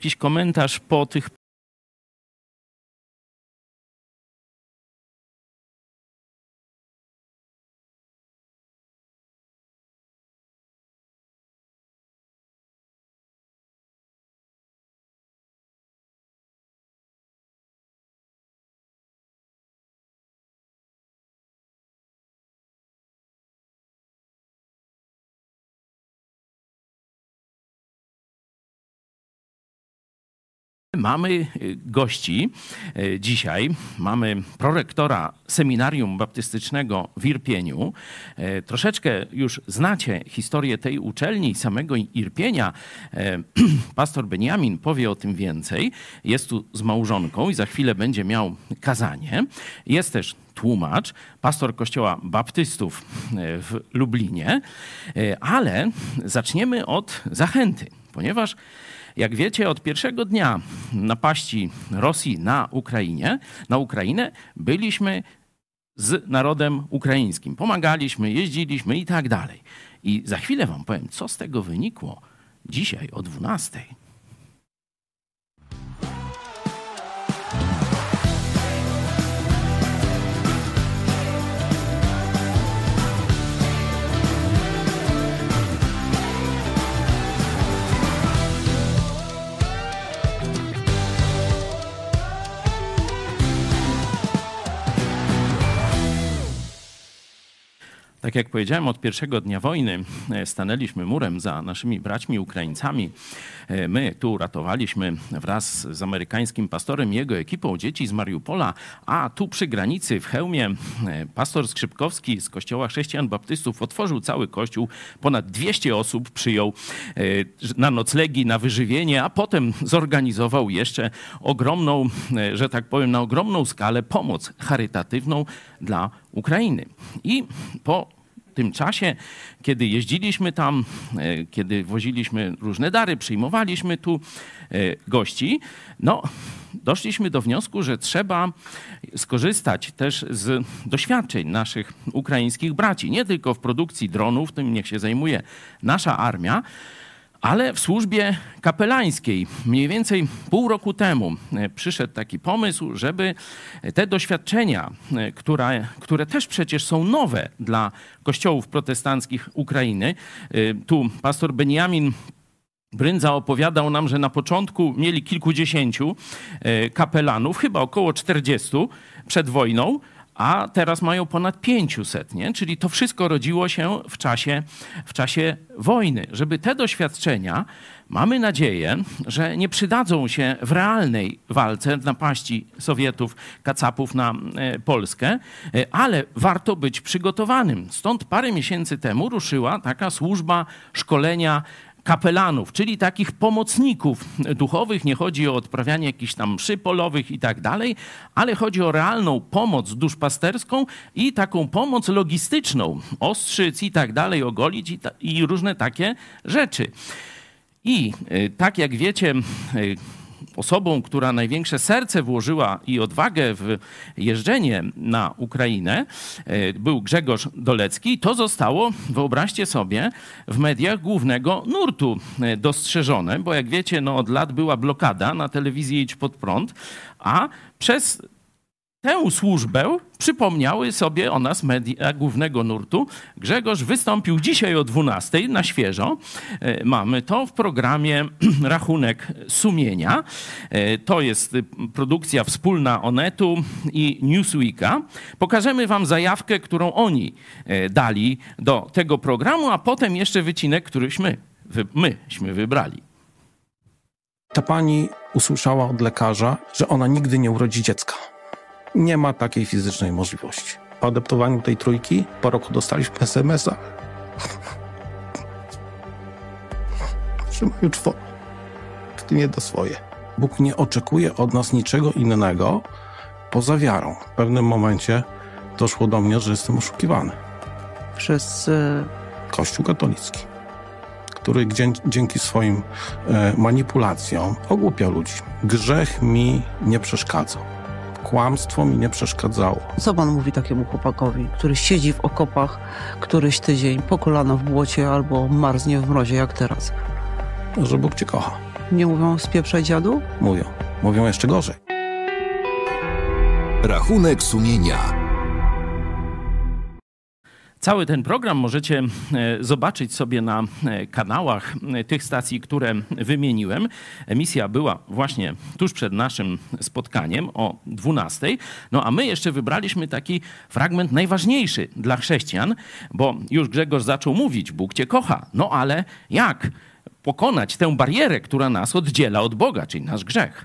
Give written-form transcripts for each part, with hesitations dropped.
jakiś komentarz po tych Mamy gości dzisiaj. Mamy prorektora Seminarium Baptystycznego w Irpieniu. Troszeczkę już znacie historię tej uczelni i samego Irpienia. Pastor Beniamin powie o tym więcej. Jest tu z małżonką i za chwilę będzie miał kazanie. Jest też tłumacz, pastor Kościoła Baptystów w Lublinie. Ale zaczniemy od zachęty, ponieważ jak wiecie, od pierwszego dnia napaści Rosji na Ukrainę byliśmy z narodem ukraińskim. Pomagaliśmy, jeździliśmy i tak dalej. I za chwilę wam powiem, co z tego wynikło dzisiaj o 12:00. Tak jak powiedziałem, od pierwszego dnia wojny stanęliśmy murem za naszymi braćmi Ukraińcami. My tu ratowaliśmy wraz z amerykańskim pastorem i jego ekipą dzieci z Mariupola, a tu przy granicy w Chełmie pastor Skrzypkowski z Kościoła Chrześcijan Baptystów otworzył cały kościół. Ponad 200 osób przyjął na noclegi, na wyżywienie, a potem zorganizował jeszcze ogromną, że tak powiem, na ogromną skalę pomoc charytatywną dla Ukrainy. I po tym czasie, kiedy jeździliśmy tam, kiedy woziliśmy różne dary, przyjmowaliśmy tu gości, doszliśmy do wniosku, że trzeba skorzystać też z doświadczeń naszych ukraińskich braci. Nie tylko w produkcji dronów, tym niech się zajmuje nasza armia, ale w służbie kapelańskiej. Mniej więcej pół roku temu przyszedł taki pomysł, żeby te doświadczenia, które też przecież są nowe dla kościołów protestanckich Ukrainy. Tu pastor Beniamin Bryndza opowiadał nam, że na początku mieli kilkudziesięciu kapelanów, chyba około 40 przed wojną, a teraz mają ponad 500, nie? Czyli to wszystko rodziło się w czasie wojny. Żeby te doświadczenia, mamy nadzieję, że nie przydadzą się w realnej walce napaści Sowietów, kacapów na Polskę, ale warto być przygotowanym. Stąd parę miesięcy temu ruszyła taka służba szkolenia kapelanów, czyli takich pomocników duchowych. Nie chodzi o odprawianie jakichś tam mszy polowych i tak dalej, ale chodzi o realną pomoc duszpasterską i taką pomoc logistyczną, ostrzyc i tak dalej, ogolić i różne takie rzeczy. I tak jak wiecie, osobą, która największe serce włożyła i odwagę w jeżdżenie na Ukrainę, był Grzegorz Dolecki. To zostało, wyobraźcie sobie, w mediach głównego nurtu dostrzeżone, bo jak wiecie, od lat była blokada na telewizji Idź Pod Prąd, a przez tę służbę przypomniały sobie o nas media głównego nurtu. Grzegorz wystąpił dzisiaj o 12:00 na świeżo. Mamy to w programie Rachunek Sumienia. To jest produkcja wspólna Onetu i Newsweeka. Pokażemy wam zajawkę, którą oni dali do tego programu, a potem jeszcze wycinek, któryśmy myśmy wybrali. Ta pani usłyszała od lekarza, że ona nigdy nie urodzi dziecka. Nie ma takiej fizycznej możliwości. Po adoptowaniu tej trójki po roku dostaliśmy SMS-a, że mają 4, w tym jedno swoje. Bóg nie oczekuje od nas niczego innego poza wiarą. W pewnym momencie doszło do mnie, że jestem oszukiwany. Przez Kościół katolicki, który dzięki swoim manipulacjom ogłupia ludzi. Grzech mi nie przeszkadzał. Kłamstwo mi nie przeszkadzało. Co pan mówi takiemu chłopakowi, który siedzi w okopach któryś tydzień po kolana w błocie albo marznie w mrozie jak teraz? Że Bóg cię kocha. Nie mówią spieprzaj dziadu? Mówią jeszcze gorzej. Rachunek sumienia. Cały ten program możecie zobaczyć sobie na kanałach tych stacji, które wymieniłem. Emisja była właśnie tuż przed naszym spotkaniem o 12:00. No a my jeszcze wybraliśmy taki fragment najważniejszy dla chrześcijan, bo już Grzegorz zaczął mówić, Bóg cię kocha. No ale jak pokonać tę barierę, która nas oddziela od Boga, czyli nasz grzech?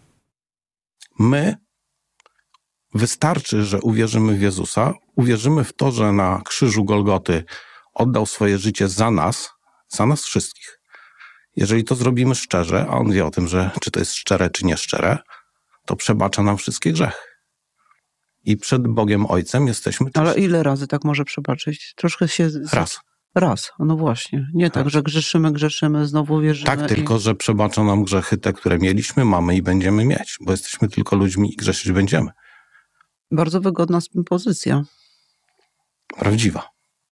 Wystarczy, że uwierzymy w Jezusa, uwierzymy w to, że na krzyżu Golgoty oddał swoje życie za nas wszystkich. Jeżeli to zrobimy szczerze, a on wie o tym, że czy to jest szczere, czy nieszczere, to przebacza nam wszystkie grzechy. I przed Bogiem Ojcem jesteśmy... Ale ile razy tak może przebaczyć? Troszkę się... Raz, no właśnie. Nie tak, że grzeszymy, znowu wierzymy. Tak, tylko że przebacza nam grzechy te, które mieliśmy, mamy i będziemy mieć, bo jesteśmy tylko ludźmi i grzeszyć będziemy. Bardzo wygodna pozycja. Prawdziwa.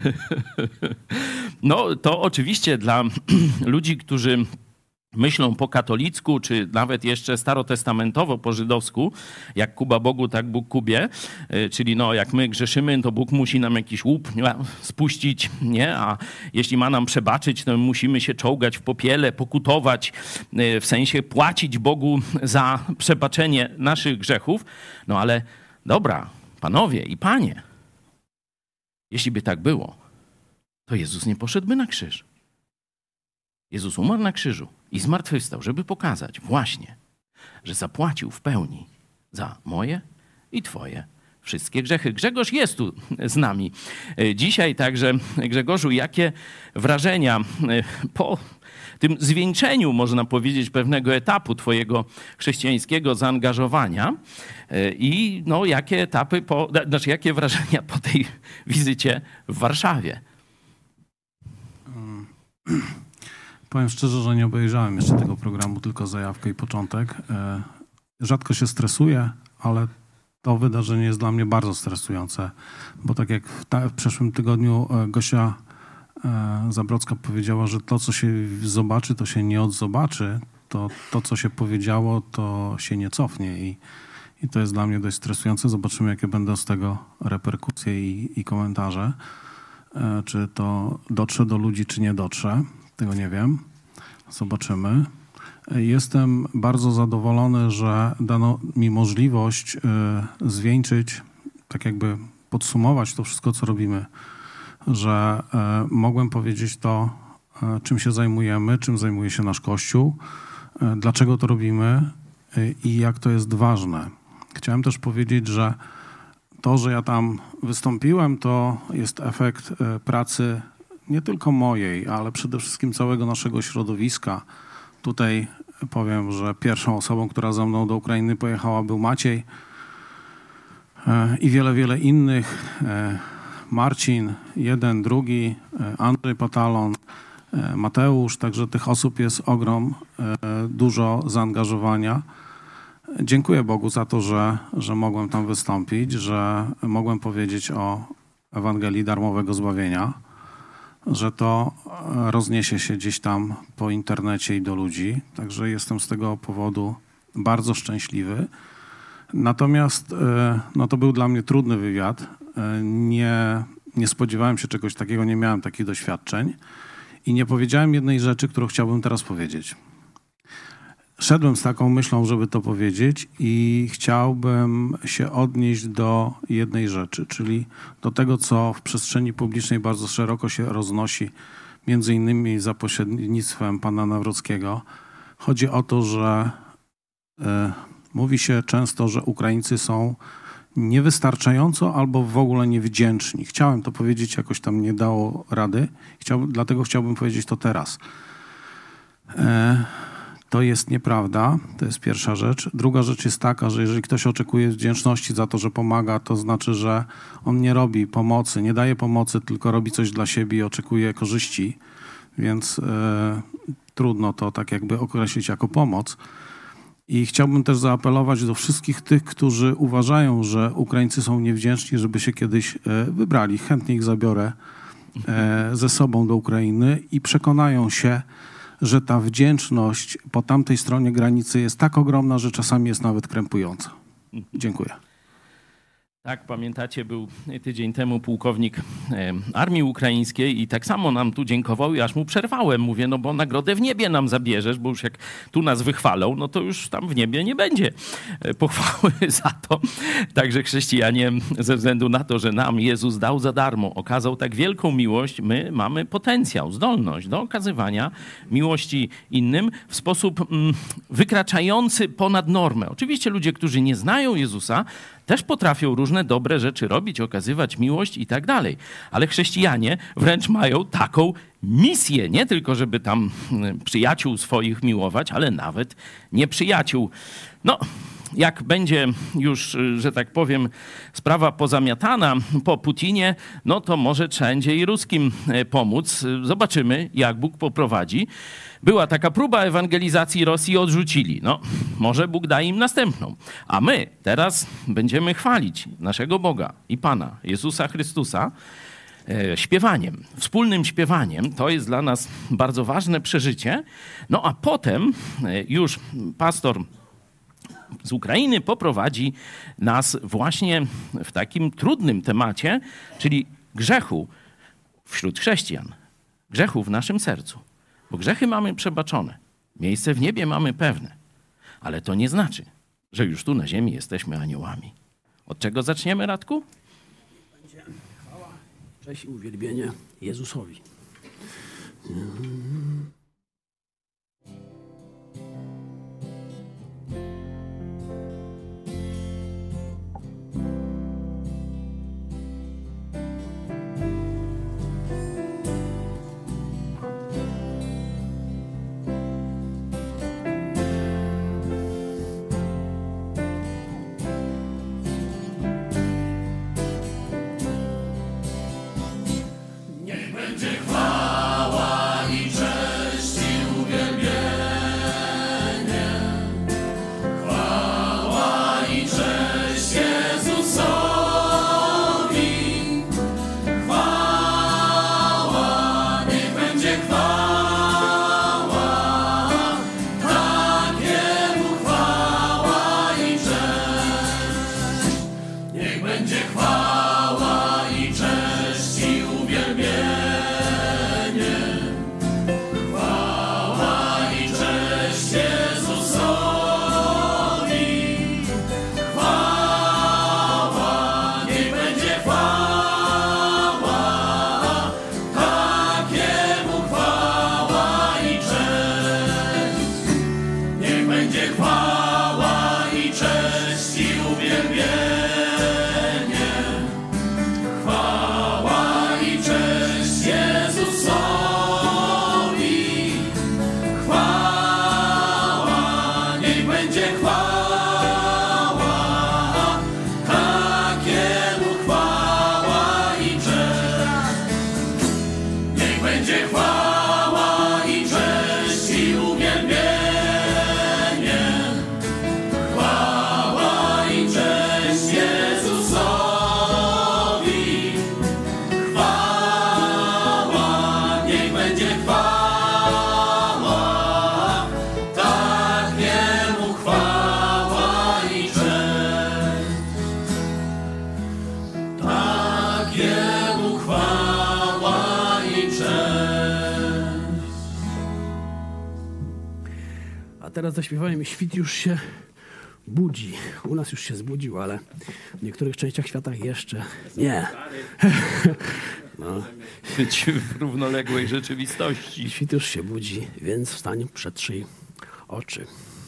No to oczywiście dla ludzi, którzy myślą po katolicku, czy nawet jeszcze starotestamentowo po żydowsku, jak Kuba Bogu, tak Bóg Kubie, czyli no jak my grzeszymy, to Bóg musi nam jakiś łup spuścić, nie? A jeśli ma nam przebaczyć, to musimy się czołgać w popiele, pokutować, w sensie płacić Bogu za przebaczenie naszych grzechów. No ale dobra, panowie i panie, jeśli by tak było, to Jezus nie poszedłby na krzyż. Jezus umarł na krzyżu i zmartwychwstał, żeby pokazać właśnie, że zapłacił w pełni za moje i twoje wszystkie grzechy. Grzegorz jest tu z nami dzisiaj, także Grzegorzu, jakie wrażenia po tym zwieńczeniu, można powiedzieć, pewnego etapu twojego chrześcijańskiego zaangażowania i no, jakie wrażenia po tej wizycie w Warszawie? Powiem szczerze, że nie obejrzałem jeszcze tego programu, tylko zajawkę i początek. Rzadko się stresuję, ale to wydarzenie jest dla mnie bardzo stresujące, bo tak jak w przeszłym tygodniu Gosia Zabrodzka powiedziała, że to, co się zobaczy, to się nie odzobaczy, to co się powiedziało, to się nie cofnie i to jest dla mnie dość stresujące. Zobaczymy, jakie będą z tego reperkusje i komentarze. Czy to dotrze do ludzi, czy nie dotrze. Tego nie wiem. Zobaczymy. Jestem bardzo zadowolony, że dano mi możliwość zwieńczyć, tak jakby podsumować to wszystko, co robimy. Że mogłem powiedzieć to, czym się zajmujemy, czym zajmuje się nasz Kościół, dlaczego to robimy i jak to jest ważne. Chciałem też powiedzieć, że to, że ja tam wystąpiłem, to jest efekt pracy nie tylko mojej, ale przede wszystkim całego naszego środowiska. Tutaj powiem, że pierwszą osobą, która ze mną do Ukrainy pojechała, był Maciej i wiele innych. Marcin, jeden, drugi, Andrzej Patalon, Mateusz. Także tych osób jest ogrom, dużo zaangażowania. Dziękuję Bogu za to, że mogłem tam wystąpić, że mogłem powiedzieć o Ewangelii darmowego zbawienia, że to rozniesie się gdzieś tam po internecie i do ludzi. Także jestem z tego powodu bardzo szczęśliwy. Natomiast no to był dla mnie trudny wywiad. Nie spodziewałem się czegoś takiego, nie miałem takich doświadczeń i nie powiedziałem jednej rzeczy, którą chciałbym teraz powiedzieć. Szedłem z taką myślą, żeby to powiedzieć i chciałbym się odnieść do jednej rzeczy, czyli do tego, co w przestrzeni publicznej bardzo szeroko się roznosi, między innymi za pośrednictwem pana Nawrockiego. Chodzi o to, że mówi się często, że Ukraińcy są niewystarczająco albo w ogóle niewdzięczni. Chciałem to powiedzieć, jakoś tam nie dało rady, dlatego chciałbym powiedzieć to teraz. To jest nieprawda, to jest pierwsza rzecz. Druga rzecz jest taka, że jeżeli ktoś oczekuje wdzięczności za to, że pomaga, to znaczy, że on nie robi pomocy, nie daje pomocy, tylko robi coś dla siebie i oczekuje korzyści, więc trudno to tak jakby określić jako pomoc. I chciałbym też zaapelować do wszystkich tych, którzy uważają, że Ukraińcy są niewdzięczni, żeby się kiedyś wybrali. Chętnie ich zabiorę ze sobą do Ukrainy i przekonają się, że ta wdzięczność po tamtej stronie granicy jest tak ogromna, że czasami jest nawet krępująca. Dziękuję. Tak, pamiętacie, był tydzień temu pułkownik Armii Ukraińskiej i tak samo nam tu dziękował i aż mu przerwałem. Mówię, no bo nagrodę w niebie nam zabierzesz, bo już jak tu nas wychwalą, no to już tam w niebie nie będzie pochwały za to. Także chrześcijanie, ze względu na to, że nam Jezus dał za darmo, okazał tak wielką miłość, my mamy potencjał, zdolność do okazywania miłości innym w sposób wykraczający ponad normę. Oczywiście ludzie, którzy nie znają Jezusa, też potrafią różne dobre rzeczy robić, okazywać miłość i tak dalej. Ale chrześcijanie wręcz mają taką misję, nie tylko żeby tam przyjaciół swoich miłować, ale nawet nieprzyjaciół. No, jak będzie już, że tak powiem, sprawa pozamiatana po Putinie, no to może trzeba będzie i ruskim pomóc. Zobaczymy, jak Bóg poprowadzi. Była taka próba ewangelizacji Rosji, odrzucili. No, może Bóg da im następną. A my teraz będziemy chwalić naszego Boga i Pana, Jezusa Chrystusa, śpiewaniem, wspólnym śpiewaniem. To jest dla nas bardzo ważne przeżycie. No a potem już pastor z Ukrainy poprowadzi nas właśnie w takim trudnym temacie, czyli grzechu wśród chrześcijan. Grzechu w naszym sercu. Bo grzechy mamy przebaczone. Miejsce w niebie mamy pewne. Ale to nie znaczy, że już tu na ziemi jesteśmy aniołami. Od czego zaczniemy, Radku? Będzie chwała, cześć i uwielbienie Jezusowi. A teraz zaśpiewałem i świt już się budzi. U nas już się zbudził, ale w niektórych częściach świata jeszcze nie. No. Być w równoległej rzeczywistości. Świt już się budzi, więc wstań, przetrzyj oczy.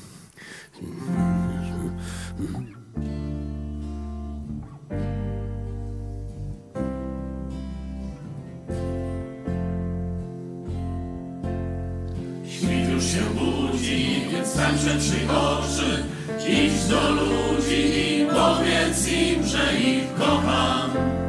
Świt już się budzi, więc wstań, przetrzyj oczy. Idź do ludzi i powiedz im, że ich kocham.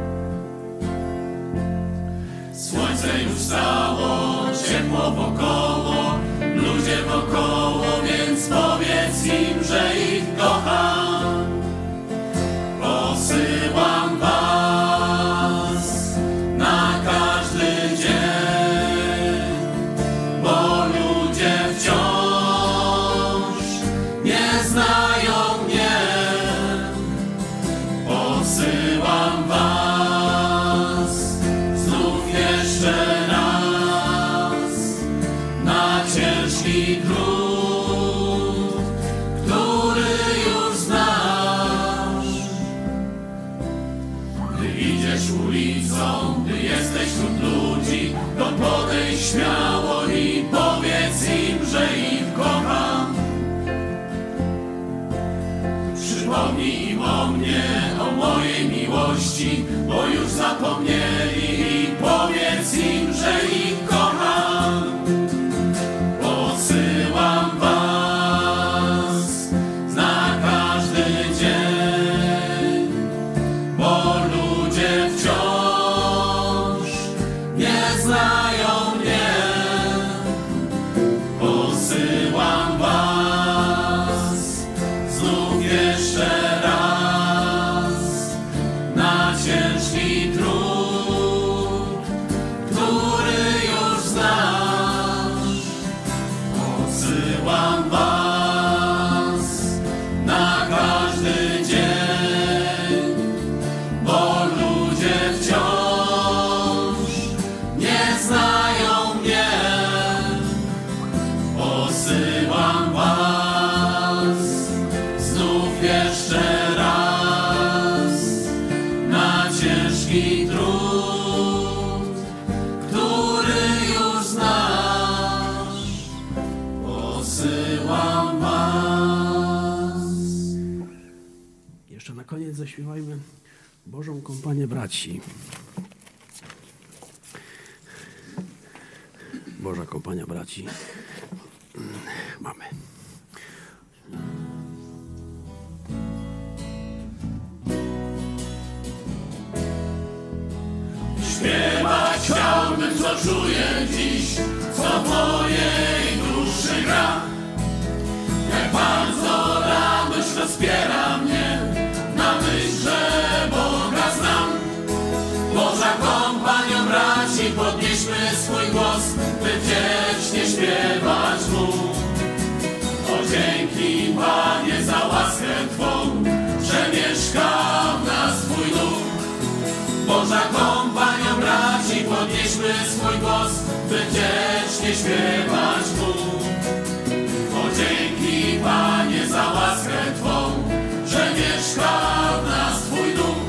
Słońce już wstało, ciepło wokoło, ludzie wokoło, więc powiedz im, że ich kocham. Posyłam was na każdy dzień, bo ludzie mojej miłości, bo już zapomnieli. Powiedz im, że ich kocham. Posyłam was na każdy dzień, bo ludzie wciąż nie znają mnie. Posyłam was znów jeszcze raz na ciężki trud, który już znasz. Posyłam was na każdy dzień, bo ludzie wciąż nie znają mnie. Posyłam was znów jeszcze raz na ciężki trud, który już znasz. Posyłam was. Jeszcze na koniec zaśpiewajmy Bożą kompanię braci. Boża kompania braci. Mamy. Śpiewać chciałbym, co czuję dziś, co w mojej duszy gra. Jak bardzo radość rozpiera mnie na myśl, że Boga znam. Boża kompanio braci, podnieśmy swój głos, by wdzięcznie śpiewać Mu. O dzięki, Panie, za łaskę Twą, że mieszka w nas Twój duch. Boża kompanio braci, podnieśmy swój głos, by wdzięcznie śpiewać Mu. O dzięki, Panie, za łaskę Twą, że mieszka w nas Twój duch.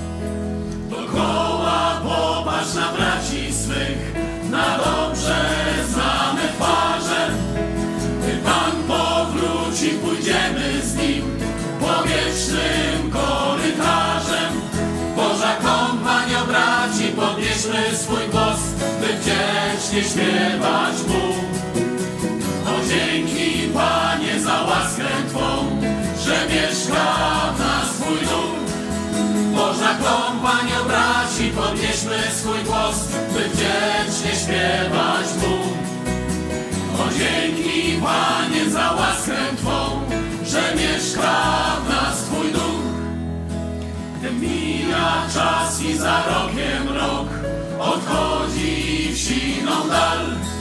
Dokoła popatrz na braci swych, na dobrze znane twarze. Gdy Pan powróci, pójdziemy z Nim powietrznym korytarzem. Boża kompanio braci, podnieśmy swój głos, by wdzięcznie śpiewać Mu. O dzięki, Panie, za łaskę Twą, że mieszka w nas Twój duch. Boża kompanio braci, podnieśmy swój głos, by wdzięcznie śpiewać Mu. O dzięki, Panie, za łaskę Twą, że mieszka w nas Twój duch. Gdy mija czas i za rokiem rok odchodzi w siną dal,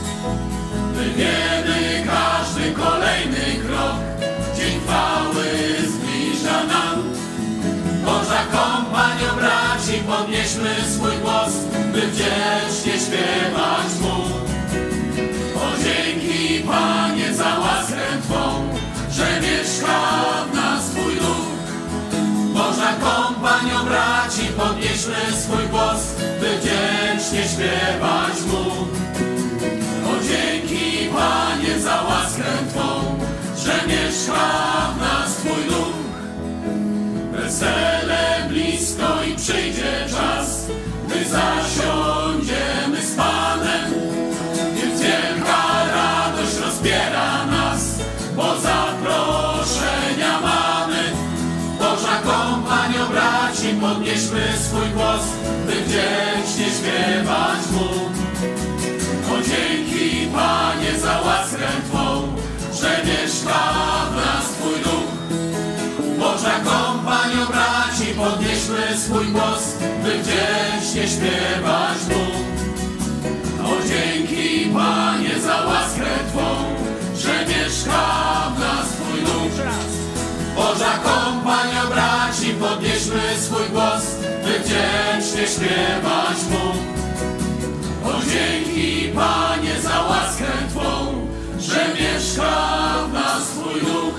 wywiemy każdy kolejny krok, dzień chwały zbliża nam. Boża kompanio braci, podnieśmy swój głos, by wdzięcznie śpiewać Mu. O dzięki, Panie, za łaskę Twą, że mieszka w nas Twój duch. Boża kompanio braci, podnieśmy swój głos, by wdzięcznie śpiewać Mu. O dzięki, Panie, za łaskę Twą, że mieszka w nas Twój duch. Wesele blisko i przyjdzie czas, gdy zasiądziemy z Panem. Więc wielka radość rozbiera nas, bo zaproszenia mamy. Boża kompanio braci, podnieśmy swój głos, by wdzięcznie śpiewać Mu. O dzięki, Panie, za łaskę Twą, że mieszka w nas Twój duch. Boża kompanio braci, podnieśmy swój głos, by wdzięcznie śpiewać Mu. O dzięki, Panie, za łaskę Twą, że mieszka w nas Twój duch. Boża kompanio braci, podnieśmy swój głos, by wdzięcznie śpiewać Mu. O dzięki, Panie, za łaskę Twą, że mieszka w nas Twój duch.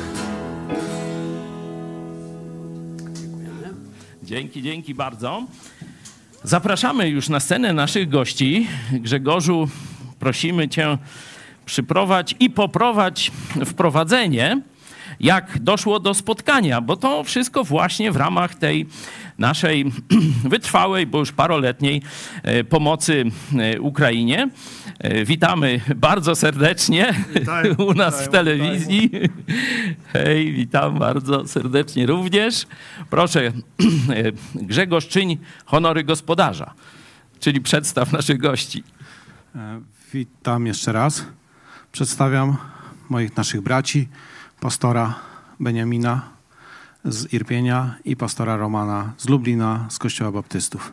Dzięki bardzo. Zapraszamy już na scenę naszych gości. Grzegorzu, prosimy Cię, przyprowadź i poprowadź wprowadzenie. jak doszło do spotkania, bo to wszystko właśnie w ramach tej naszej wytrwałej, bo już paroletniej pomocy Ukrainie. Witamy bardzo serdecznie u nas w telewizji. Hej, witam bardzo serdecznie również. Proszę, Grzegorz, czyń honory gospodarza, czyli przedstaw naszych gości. Witam jeszcze raz. Przedstawiam naszych braci, pastora Beniamina z Irpienia i pastora Romana z Lublina, z Kościoła Baptystów.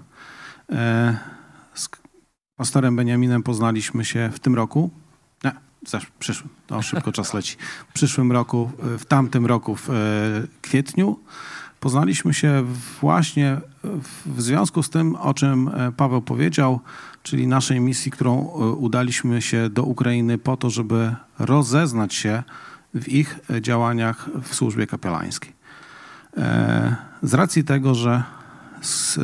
Z pastorem Beniaminem poznaliśmy się w tym roku. Nie, w przyszłym. No, szybko czas leci. W przyszłym roku, w tamtym roku, w kwietniu. Poznaliśmy się właśnie w związku z tym, o czym Paweł powiedział, czyli naszej misji, którą udaliśmy się do Ukrainy po to, żeby rozeznać się w ich działaniach w służbie kapelańskiej. Z racji tego, że z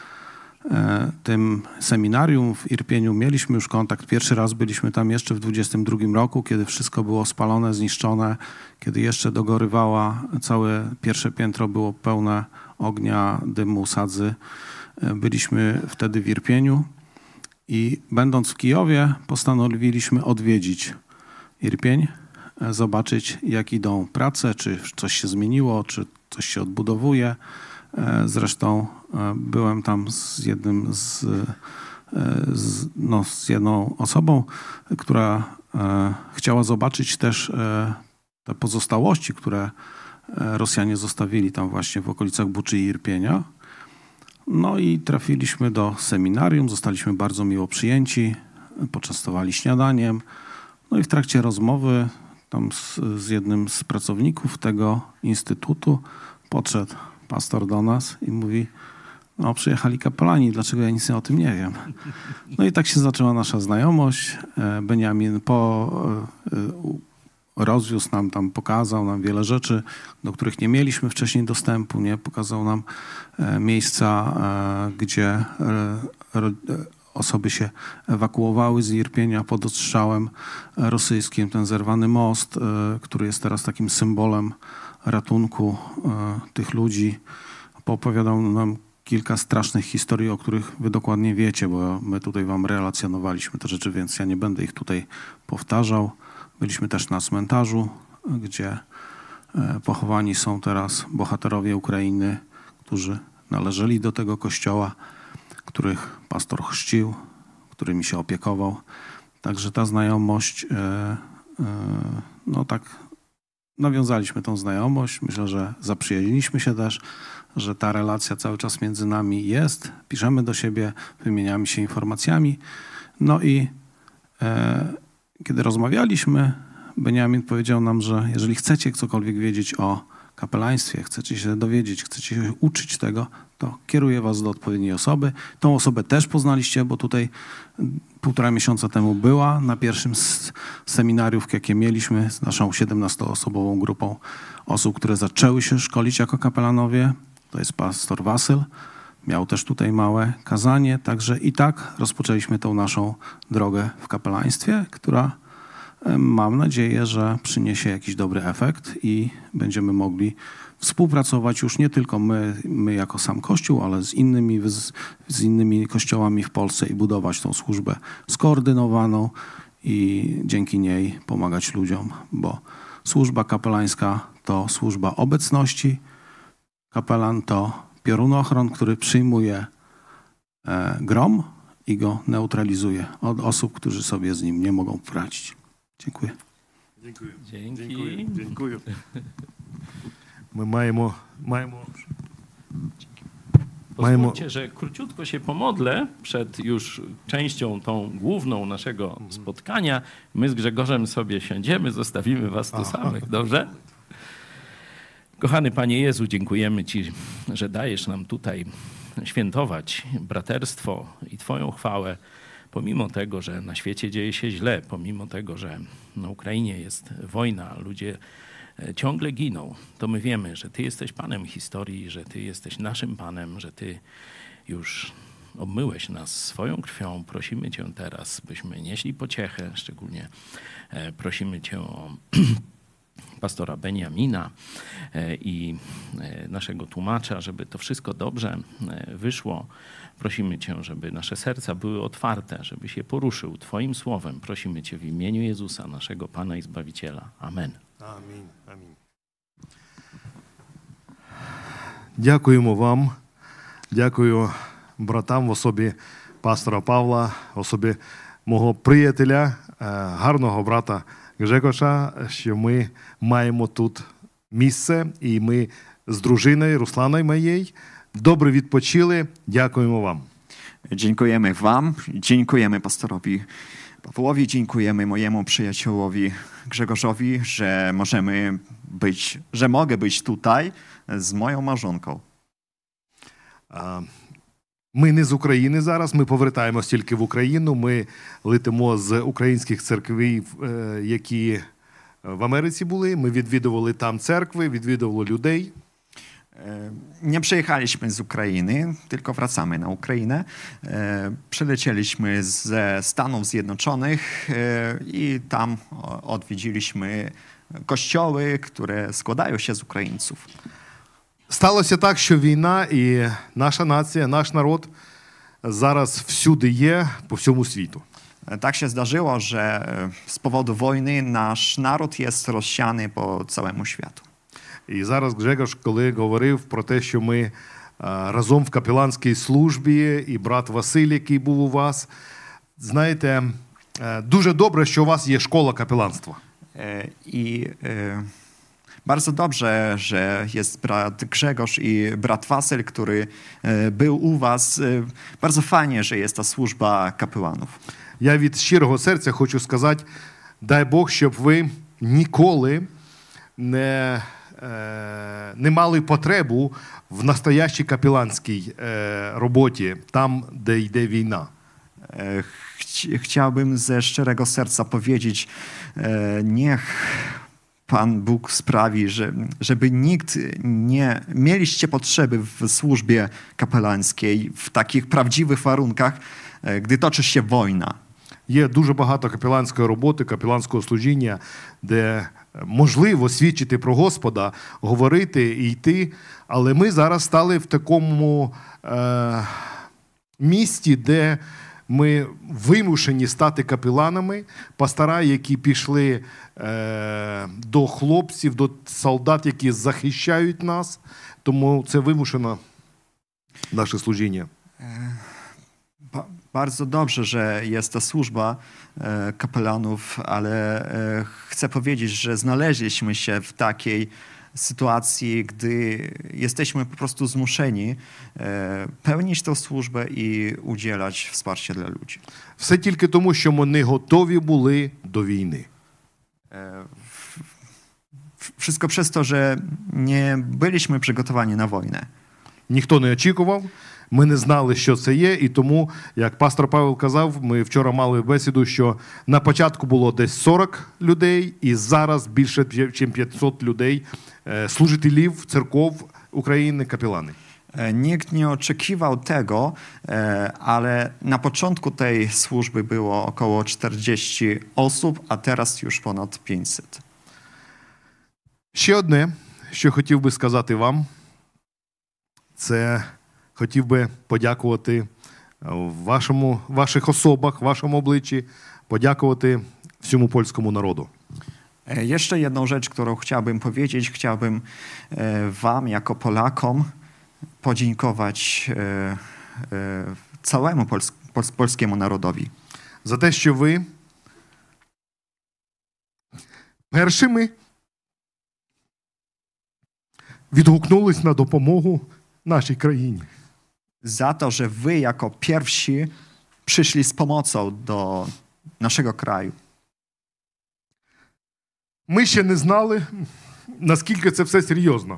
tym seminarium w Irpieniu mieliśmy już kontakt. Pierwszy raz byliśmy tam jeszcze w 22 roku, kiedy wszystko było spalone, zniszczone, kiedy jeszcze dogorywała, całe pierwsze piętro było pełne ognia, dymu, sadzy. Byliśmy wtedy w Irpieniu i będąc w Kijowie postanowiliśmy odwiedzić Irpień, zobaczyć jak idą prace, czy coś się zmieniło, czy coś się odbudowuje. Zresztą byłem tam z jedną osobą, która chciała zobaczyć też te pozostałości, które Rosjanie zostawili tam właśnie w okolicach Buczy i Irpienia. No i trafiliśmy do seminarium, zostaliśmy bardzo miło przyjęci, poczęstowali śniadaniem. No i w trakcie rozmowy tam z jednym z pracowników tego instytutu podszedł pastor do nas i mówi: no, przyjechali kapelani, dlaczego ja nic o tym nie wiem? No i tak się zaczęła nasza znajomość. Beniamin rozwiózł nam tam, pokazał nam wiele rzeczy, do których nie mieliśmy wcześniej dostępu, nie? Pokazał nam miejsca, gdzie osoby się ewakuowały z Irpienia pod ostrzałem rosyjskim. Ten zerwany most, który jest teraz takim symbolem ratunku tych ludzi. Poopowiadał nam kilka strasznych historii, o których wy dokładnie wiecie, bo my tutaj wam relacjonowaliśmy te rzeczy, więc ja nie będę ich tutaj powtarzał. Byliśmy też na cmentarzu, gdzie pochowani są teraz bohaterowie Ukrainy, którzy należeli do tego kościoła, których pastor chrzcił, którymi się opiekował. Także ta znajomość, no tak nawiązaliśmy tą znajomość. Myślę, że zaprzyjaźniliśmy się też, że ta relacja cały czas między nami jest. Piszemy do siebie, wymieniamy się informacjami. No i kiedy rozmawialiśmy, Beniamin powiedział nam, że jeżeli chcecie cokolwiek wiedzieć o kapelaństwie, chcecie się dowiedzieć, chcecie się uczyć tego, to kieruję was do odpowiedniej osoby. Tą osobę też poznaliście, bo tutaj 1,5 miesiąca temu była na pierwszym z seminariów, jakie mieliśmy z naszą 17-osobową grupą osób, które zaczęły się szkolić jako kapelanowie. To jest pastor Wasyl. Miał też tutaj małe kazanie, także i tak rozpoczęliśmy tą naszą drogę w kapelaństwie, która mam nadzieję, że przyniesie jakiś dobry efekt i będziemy mogli współpracować już nie tylko my jako sam Kościół, ale z innymi kościołami w Polsce i budować tą służbę skoordynowaną i dzięki niej pomagać ludziom, bo służba kapelańska to służba obecności. Kapelan to piorunochron, który przyjmuje grom i go neutralizuje od osób, którzy sobie z nim nie mogą poradzić. Dziękuję. Dziękuję. Dziękuję. My maємо... Pozwólcie, że króciutko się pomodlę przed już częścią tą główną naszego spotkania. My z Grzegorzem sobie siądziemy, zostawimy was tu samych, dobrze? Kochany Panie Jezu, dziękujemy Ci, że dajesz nam tutaj świętować braterstwo i Twoją chwałę, pomimo tego, że na świecie dzieje się źle, pomimo tego, że na Ukrainie jest wojna, ludzie ciągle giną, to my wiemy, że Ty jesteś Panem historii, że Ty jesteś naszym Panem, że Ty już obmyłeś nas swoją krwią. Prosimy Cię teraz, byśmy nieśli pociechę, szczególnie prosimy Cię o pastora Beniamina i naszego tłumacza, żeby to wszystko dobrze wyszło. Prosimy Cię, żeby nasze serca były otwarte, żeby się poruszył Twoim słowem. Prosimy Cię w imieniu Jezusa, naszego Pana i Zbawiciela. Amen. Амінь. Амінь. Дякуємо вам. Дякую братам в особі пастора Павла, в особі мого приятеля, гарного брата Гжегоша, що ми маємо тут місце, і ми з дружиною Русланою моєю добре відпочили. Дякуємо вам. Dziękujemy wam, dziękujemy pastorowi Pawłowi, dziękujemy mojemu przyjacielowi Grzegorzowi, że mogę być tutaj z moją małżonką. Ми не з України зараз, ми повертаємось тільки в Україну. Ми летимо з українських церквів, які в Америці були. Ми відвідували там церкви, відвідували людей. Nie przyjechaliśmy z Ukrainy, tylko wracamy na Ukrainę. Przylecieliśmy ze Stanów Zjednoczonych i tam odwiedziliśmy kościoły, które składają się z Ukraińców. Сталося так, що війна і наша нація, наш народ зараз всюди є, по всьому світу. Tak się zdarzyło, że z powodu wojny nasz naród jest rozsiany po całemu światu. І зараз Гжегош, коли говорив про те, що ми разом в капеланській службі, і брат Василь, який був у вас, знаєте, дуже добре, що у вас є школа капеланства. Bardzo dobrze, że jest brat Grzegorz i brat Wasyl, który był u was. Bardzo fajnie, że jest ta służba kapłanów. Я від щирого серця хочу сказати, дай Бог, щоб ви ніколи не мали потребу в настоящій капеланській роботі, там, де йде війна. Chciałbym ze szczerego serca powiedzieć, niech Pan Bóg sprawi, żeby nikt nie mieliście potrzeby w służbie kapelańskiej w takich prawdziwych warunkach, gdy toczy się wojna. Є дуже багато капеланської роботи, капеланського служіння, де можливо свідчити про Господа, говорити і йти. Але ми зараз стали в такому місті, де ми вимушені стати капеланами, пастора, які пішли до хлопців, до солдат, які захищають нас. Тому це вимушено наше служіння. Bardzo dobrze, że jest ta służba kapelanów, ale chcę powiedzieć, że znaleźliśmy się w takiej sytuacji, gdy jesteśmy po prostu zmuszeni pełnić tę służbę i udzielać wsparcia dla ludzi. Все тільки тому, що ми не готові були до війни. Wszystko przez to, że nie byliśmy przygotowani na wojnę. Ніхто не очікував, ми не знали, що це є, і тому, як пастор Павел казав, ми вчора мали бесіду, що на початку було десь 40 людей, і зараз більше, ніж 500 людей, служителів, церков України, капелани. Nikt nie oczekiwał tego, ale na początku tej służby było około 40 osób, a teraz już ponad 500. Ще одне, що хотів би сказати вам, це хотів би подякувати в ваших особах, вашому обличчі, подякувати всьому польському народу. Jeszcze jedną rzecz, którą chciałbym powiedzieć, chciałbym wam jako Polakom podziękować całemu polskiemu narodowi. За те, що ви першими відгукнулись на допомогу нашій країні. Za to, że wy jako pierwsi przyszli z pomocą do naszego kraju. Ми ще не знали, наскільки це все серйозно.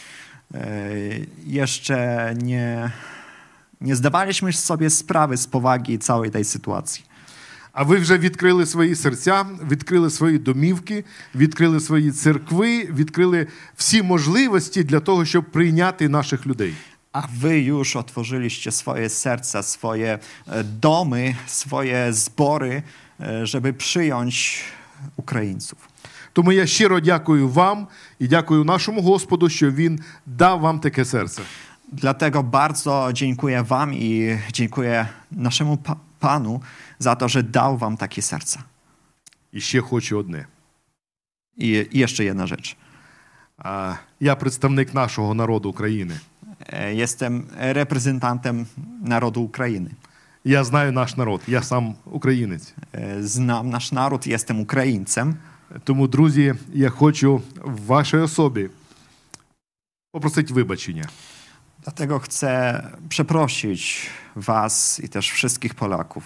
Jeszcze nie zdawaliśmy sobie sprawy z powagi całej tej sytuacji. А ви вже відкрили свої серця, відкрили свої домівки, відкрили свої церкви, відкрили всі можливості для того, щоб прийняти наших людей. A wy już otworzyliście swoje serca, swoje domy, swoje zbory, żeby przyjąć Ukraińców. Тому я щиро дякую вам і дякую нашому Господу, що Він дав вам таке серце. Dlatego bardzo dziękuję wam i dziękuję naszemu Panu za to, że dał wam takie serca. І ще хочу одне. I jeszcze jedna rzecz. Я представник нашого народу України. Jestem reprezentantem narodu Ukrainy. Я знаю наш народ, я сам українець. Znam nasz naród, jestem Ukraińcem. Тому, друзі, я хочу в вашій особі попросити вибачення. Dlatego chcę przeprosić was i też wszystkich Polaków.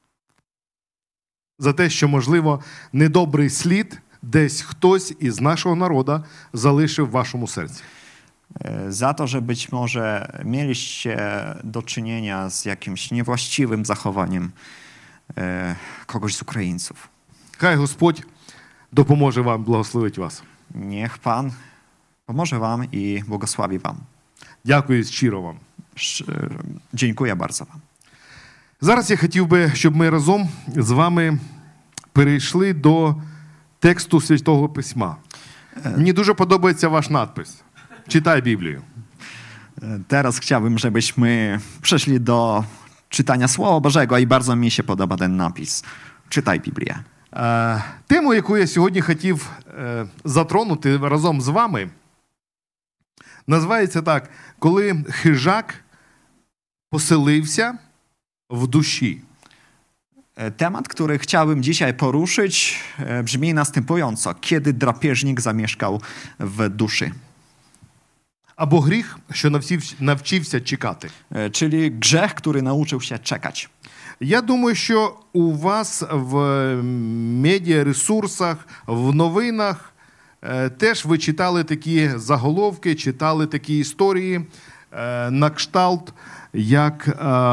За те, що, можливо, недобрий слід десь хтось із нашого народу залишив в вашому серці. Za to, że być może mieliście do czynienia z jakimś niewłaściwym zachowaniem kogoś z Ukraińców. Хай Господь допоможе вам, благословить вас. Niech Pan pomoże wam i błogosławi wam. Дякую щиро вам. Dziękuję bardzo wam. Зараз я хотів би, щоб ми разом з вами перейшли до тексту Святого Письма. Мені дуже подобається ваш надпис. Читай Біблію. Teraz chciałbym, żebyśmy przeszli do czytania Słowa Bożego i bardzo mi się podoba ten napis. Czytaj Biblię. Тему, яку я сьогодні хотів затронути разом з вами, називається так: коли хижак поселився w duszy. Temat, który chciałbym dzisiaj poruszyć, brzmi następująco. Kiedy drapieżnik zamieszkał w duszy. Або гріх, що навчився чекати. Czyli grzech, który nauczył się czekać. Я думаю, що у вас в медіаресурсах, в новинах теж ви читали такі заголовки, читали такі історії на кшталт, як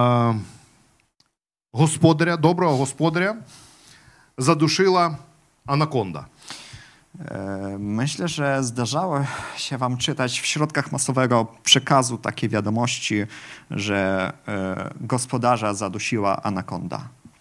господаря, доброго господаря задушила анаконда. Myślę, że zdarzało się wam czytać w środkach masowego przekazu takie wiadomości, że gospodarza zadusiła anakonda.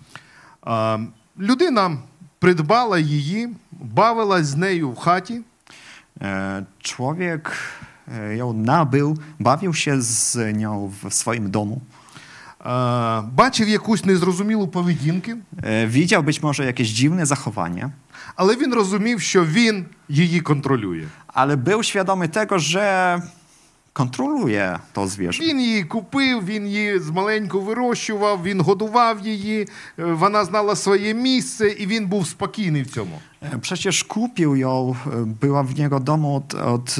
Людина придбала її, бавилась з нею в хаті. Człowiek ją nabył, bawił się z nią w swoim domu. Бачив якусь незрозумілу поведінку. Widział być może jakieś dziwne zachowanie. Але він розумів, що він її контролює. Ale był świadomy tego, że kontroluje to zwierzę. Він її купив, він її змаленьку вирощував, він годував її, вона знала своє місце, і він був спокійний в цьому. Przecież kupił ją, była w niego domu od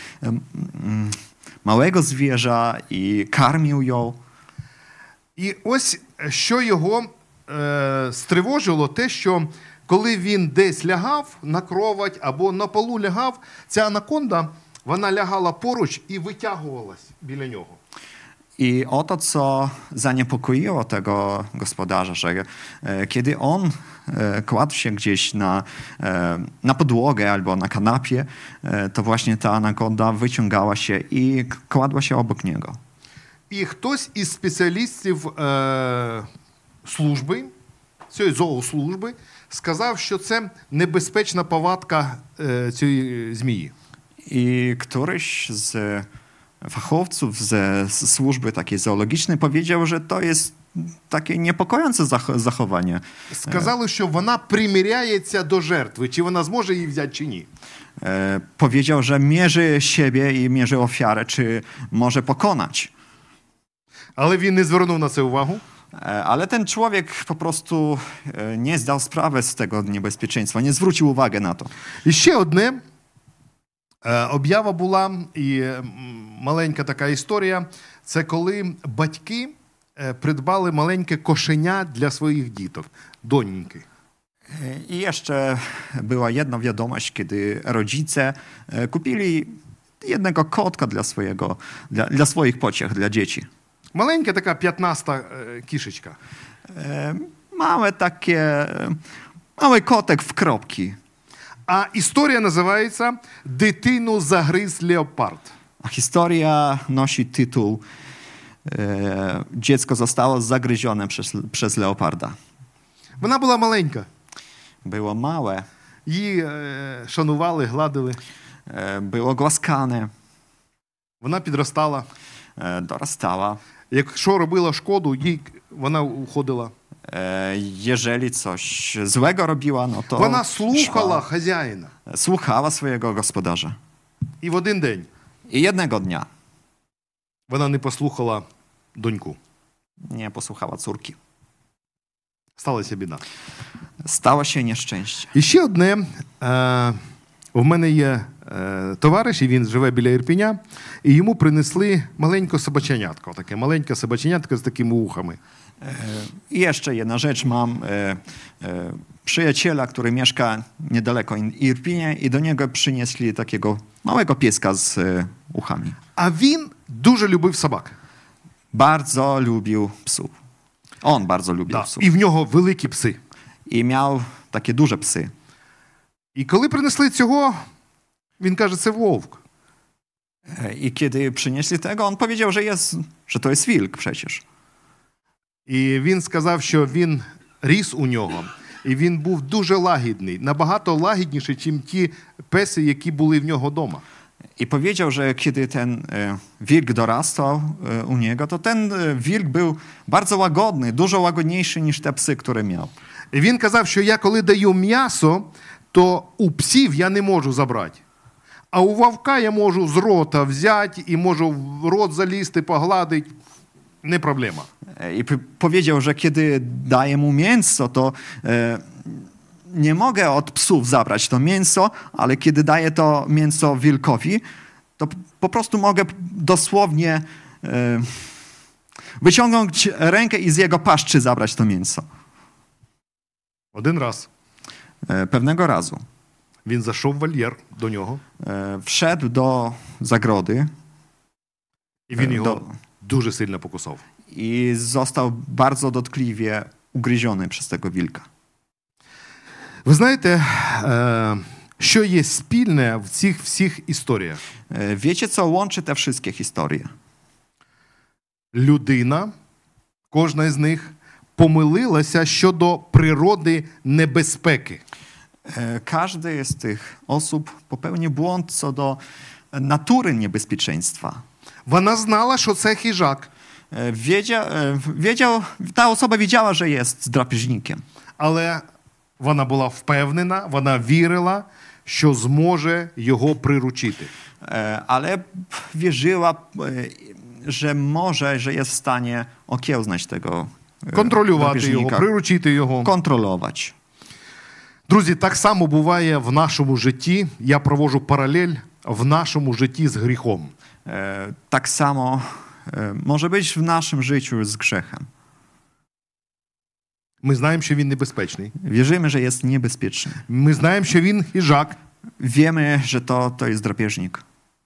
małego zwierza i karmił ją. І ось, що його стривожило, те, що коли він десь лягав на кровать або на полу лягав, ця анаконда, вона лягала поруч і витягувалась біля нього. I oto, co zaniepokoiło tego gospodarza, że kiedy on kładł się gdzieś na podłogę albo na kanapie, to właśnie ta anakonda wyciągała się i kładła się obok niego. І хтось із спеціалістів служби, цієї зоослужби, сказав, що це небезпечна повадка цієї змії. I któryś z fachowców ze służby takiej zoologicznej powiedział, że to jest takie niepokojące zachowanie. Сказали, що вона приміряється до жертви, чи вона зможе її взяти, чи ні. Powiedział, że mierzy siebie i mierzy ofiarę, czy może pokonać. Але він не звернув на це увагу. Ale ten człowiek po prostu nie zdał sprawy z tego niebezpieczeństwa, nie zwrócił uwagi na to. І ще одне. Об'ява була, і маленька така історія, це коли батьки придбали маленьке кошеня для своїх діток, доньки. I jeszcze była jedna wiadomość, kiedy rodzice kupili jednego kotka dla swoich pociech, dla dzieci. Маленька така 15-та кішечка. Mały kotek w kropki. А історія називається «Дитину загриз леопард». A historia nosi tytuł Dziecko zostało zagryzione przez leoparda. Вона була маленька. Było małe. Її шанували, гладили. Było głaskane. Вона підростала. Dorastała. Якщо робила шкоду, вона уходила. Jeżeli coś złego robiła, no to Вона слухала хазяїна. Słuchała swojego gospodarza. І в один день I jednego dnia вона не послухала доньку. nie posłuchała córki. Сталася біда. Stało się nieszczęście. І ще одне. В мене є товариш, і він живе біля Ірпеня, і йому принесли маленьке собаченятко, таке маленьке собаченятко з такими вухами. I jeszcze jedna rzecz. Mam przyjaciela, który mieszka niedaleko Irpinia i do niego przynieśli takiego małego pieska z uchami. А він дуже любив собак. Bardzo lubił psów. On bardzo lubił psów. І в нього великі пси. I miał takie duże psy. І коли принесли цього, він каже, це вовк. I kiedy przynieśli tego, on powiedział, że to jest wilk przecież. І він сказав, що він ріс у нього. І він був дуже лагідний. Набагато лагідніший, ніж ті песи, які були в нього вдома. I powiedział, że kiedy ten wilk dorastał u niego, to ten wilk był bardzo łagodny, dużo łagodniejszy niż te psy, które miał. І він казав, що я коли даю м'ясо, то у псів я не можу забрати. А у вовка я можу з рота взяти і можу в рот залізти, погладити. Не проблема. I powiedział, że kiedy daję mu mięso, to nie mogę od psów zabrać to mięso, ale kiedy daję to mięso wilkowi, to po prostu mogę dosłownie wyciągnąć rękę i z jego paszczy zabrać to mięso. Один раз. Pewnego razu. Він зайшов в вольєр до нього. Wszedł do zagrody. І він його дуже сильно покусав. I został bardzo dotkliwie ugryziony przez tego wilka. Ви знаєте, що є спільне в цих всіх історіях? Wiecie, co łączy te wszystkie historie? Людина, кожна з них, помилилася щодо природи небезпеки. Każdy z tych osób popełnił błąd co do natury niebezpieczeństwa. Вона знала, що це хижак. Ta osoba wiedziała, że jest drapieżnikiem. Але вона була впевнена, вона вірила, що зможе його приручити. Ale wierzyła, że może, że jest w stanie okiełznać tego контролювати його, приручити його. Kontrolować. Друзі, так само буває в нашому житті. Я проводжу паралель в нашому житті з гріхом. Tak samo może być w naszym życiu z grzechem. Ми знаємо, що він небезпечний. Wierzymy, że jest niebezpieczny. Ми знаємо, що він хижак. Wiemy, że to jest drapieżnik.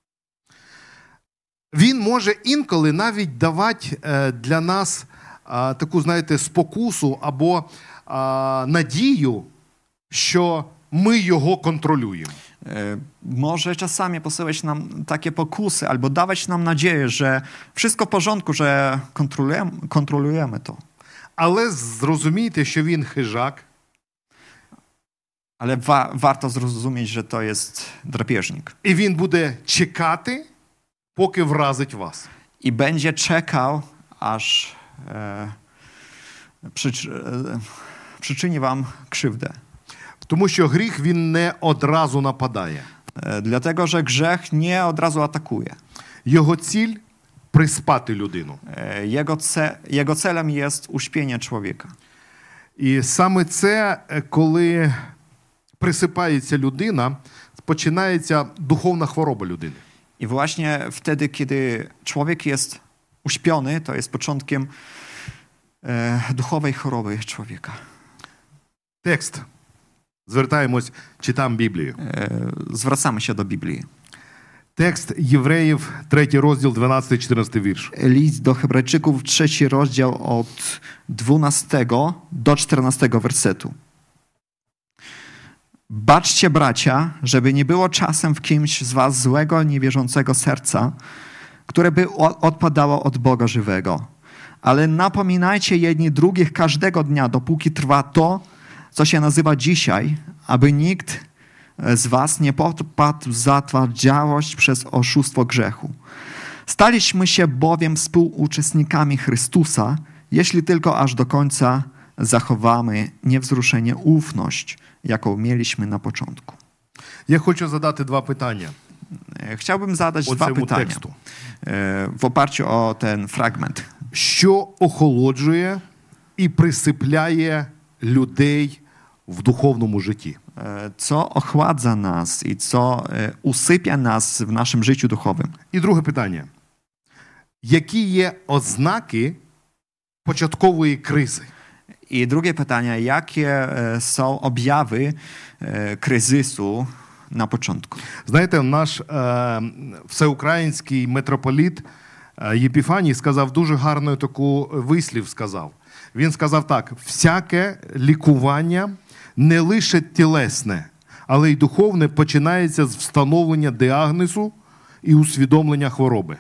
Він може інколи навіть давати для нас таку, знаєте, спокусу або надію, що ми його контролюємо. Może czasami posyłać nam takie pokusy albo dawać nam nadzieję, że wszystko w porządku, że kontrolujemy to. Але зрозумійте, що він хижак. Ale warto zrozumieć, że to jest drapieżnik. І він буде чекати, поки вразить вас. I będzie czekał, aż przyczyni wam krzywdę. Тому що гріх, він не одразу нападає. Dlatego, że grzech nie od razu atakuje. Його ціль – приспати людину. Jego celem jest uśpienie człowieka. І саме це, коли присипається людина, починається духовна хвороба людини. I właśnie wtedy, kiedy człowiek jest uśpiony, to jest początkiem duchowej choroby człowieka. Текст. Звертаємось, читаємо Біблію. Zwracamy się do Biblii. Tekst Євреїв, 3 розділ, 12-14 вірш. List do Hebrajczyków, 3 rozdział od 12 do 14 wersetu. Baczcie, bracia, żeby nie było czasem w kimś z was złego, niewierzącego serca, które by odpadało od Boga żywego. Ale napominajcie jedni drugich każdego dnia, dopóki trwa to, co się nazywa dzisiaj, aby nikt z was nie popadł w zatwardziałość przez oszustwo grzechu. Staliśmy się bowiem współuczestnikami Chrystusa, jeśli tylko aż do końca zachowamy niewzruszenie ufność, jaką mieliśmy na początku. Я хочу задати два питання. Chciałbym zadać dwa pytania тексту. w oparciu o ten fragment. Що охолоджує і присипляє людей в духовному житті? Co ochładza nas i co usypia nas w naszym życiu duchowym? І друге питання. Які є ознаки початкової кризи? I drugie pytanie, jakie są objawy kryzysu na początku? Знаєте, наш всеукраїнський митрополіт Єпіфаній сказав дуже гарну таку вислів сказав. Він сказав так: всяке лікування не лише тілесне, але й духовне починається з встановлення діагнозу і усвідомлення хвороби.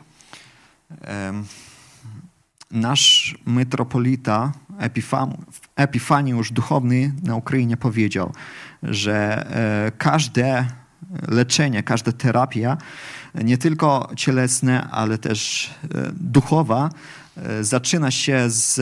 Nasz metropolita Epifaniusz duchowny na Ukrainie powiedział, że każde leczenie, każda terapia, nie tylko cielesne, ale też duchowa, zaczyna się z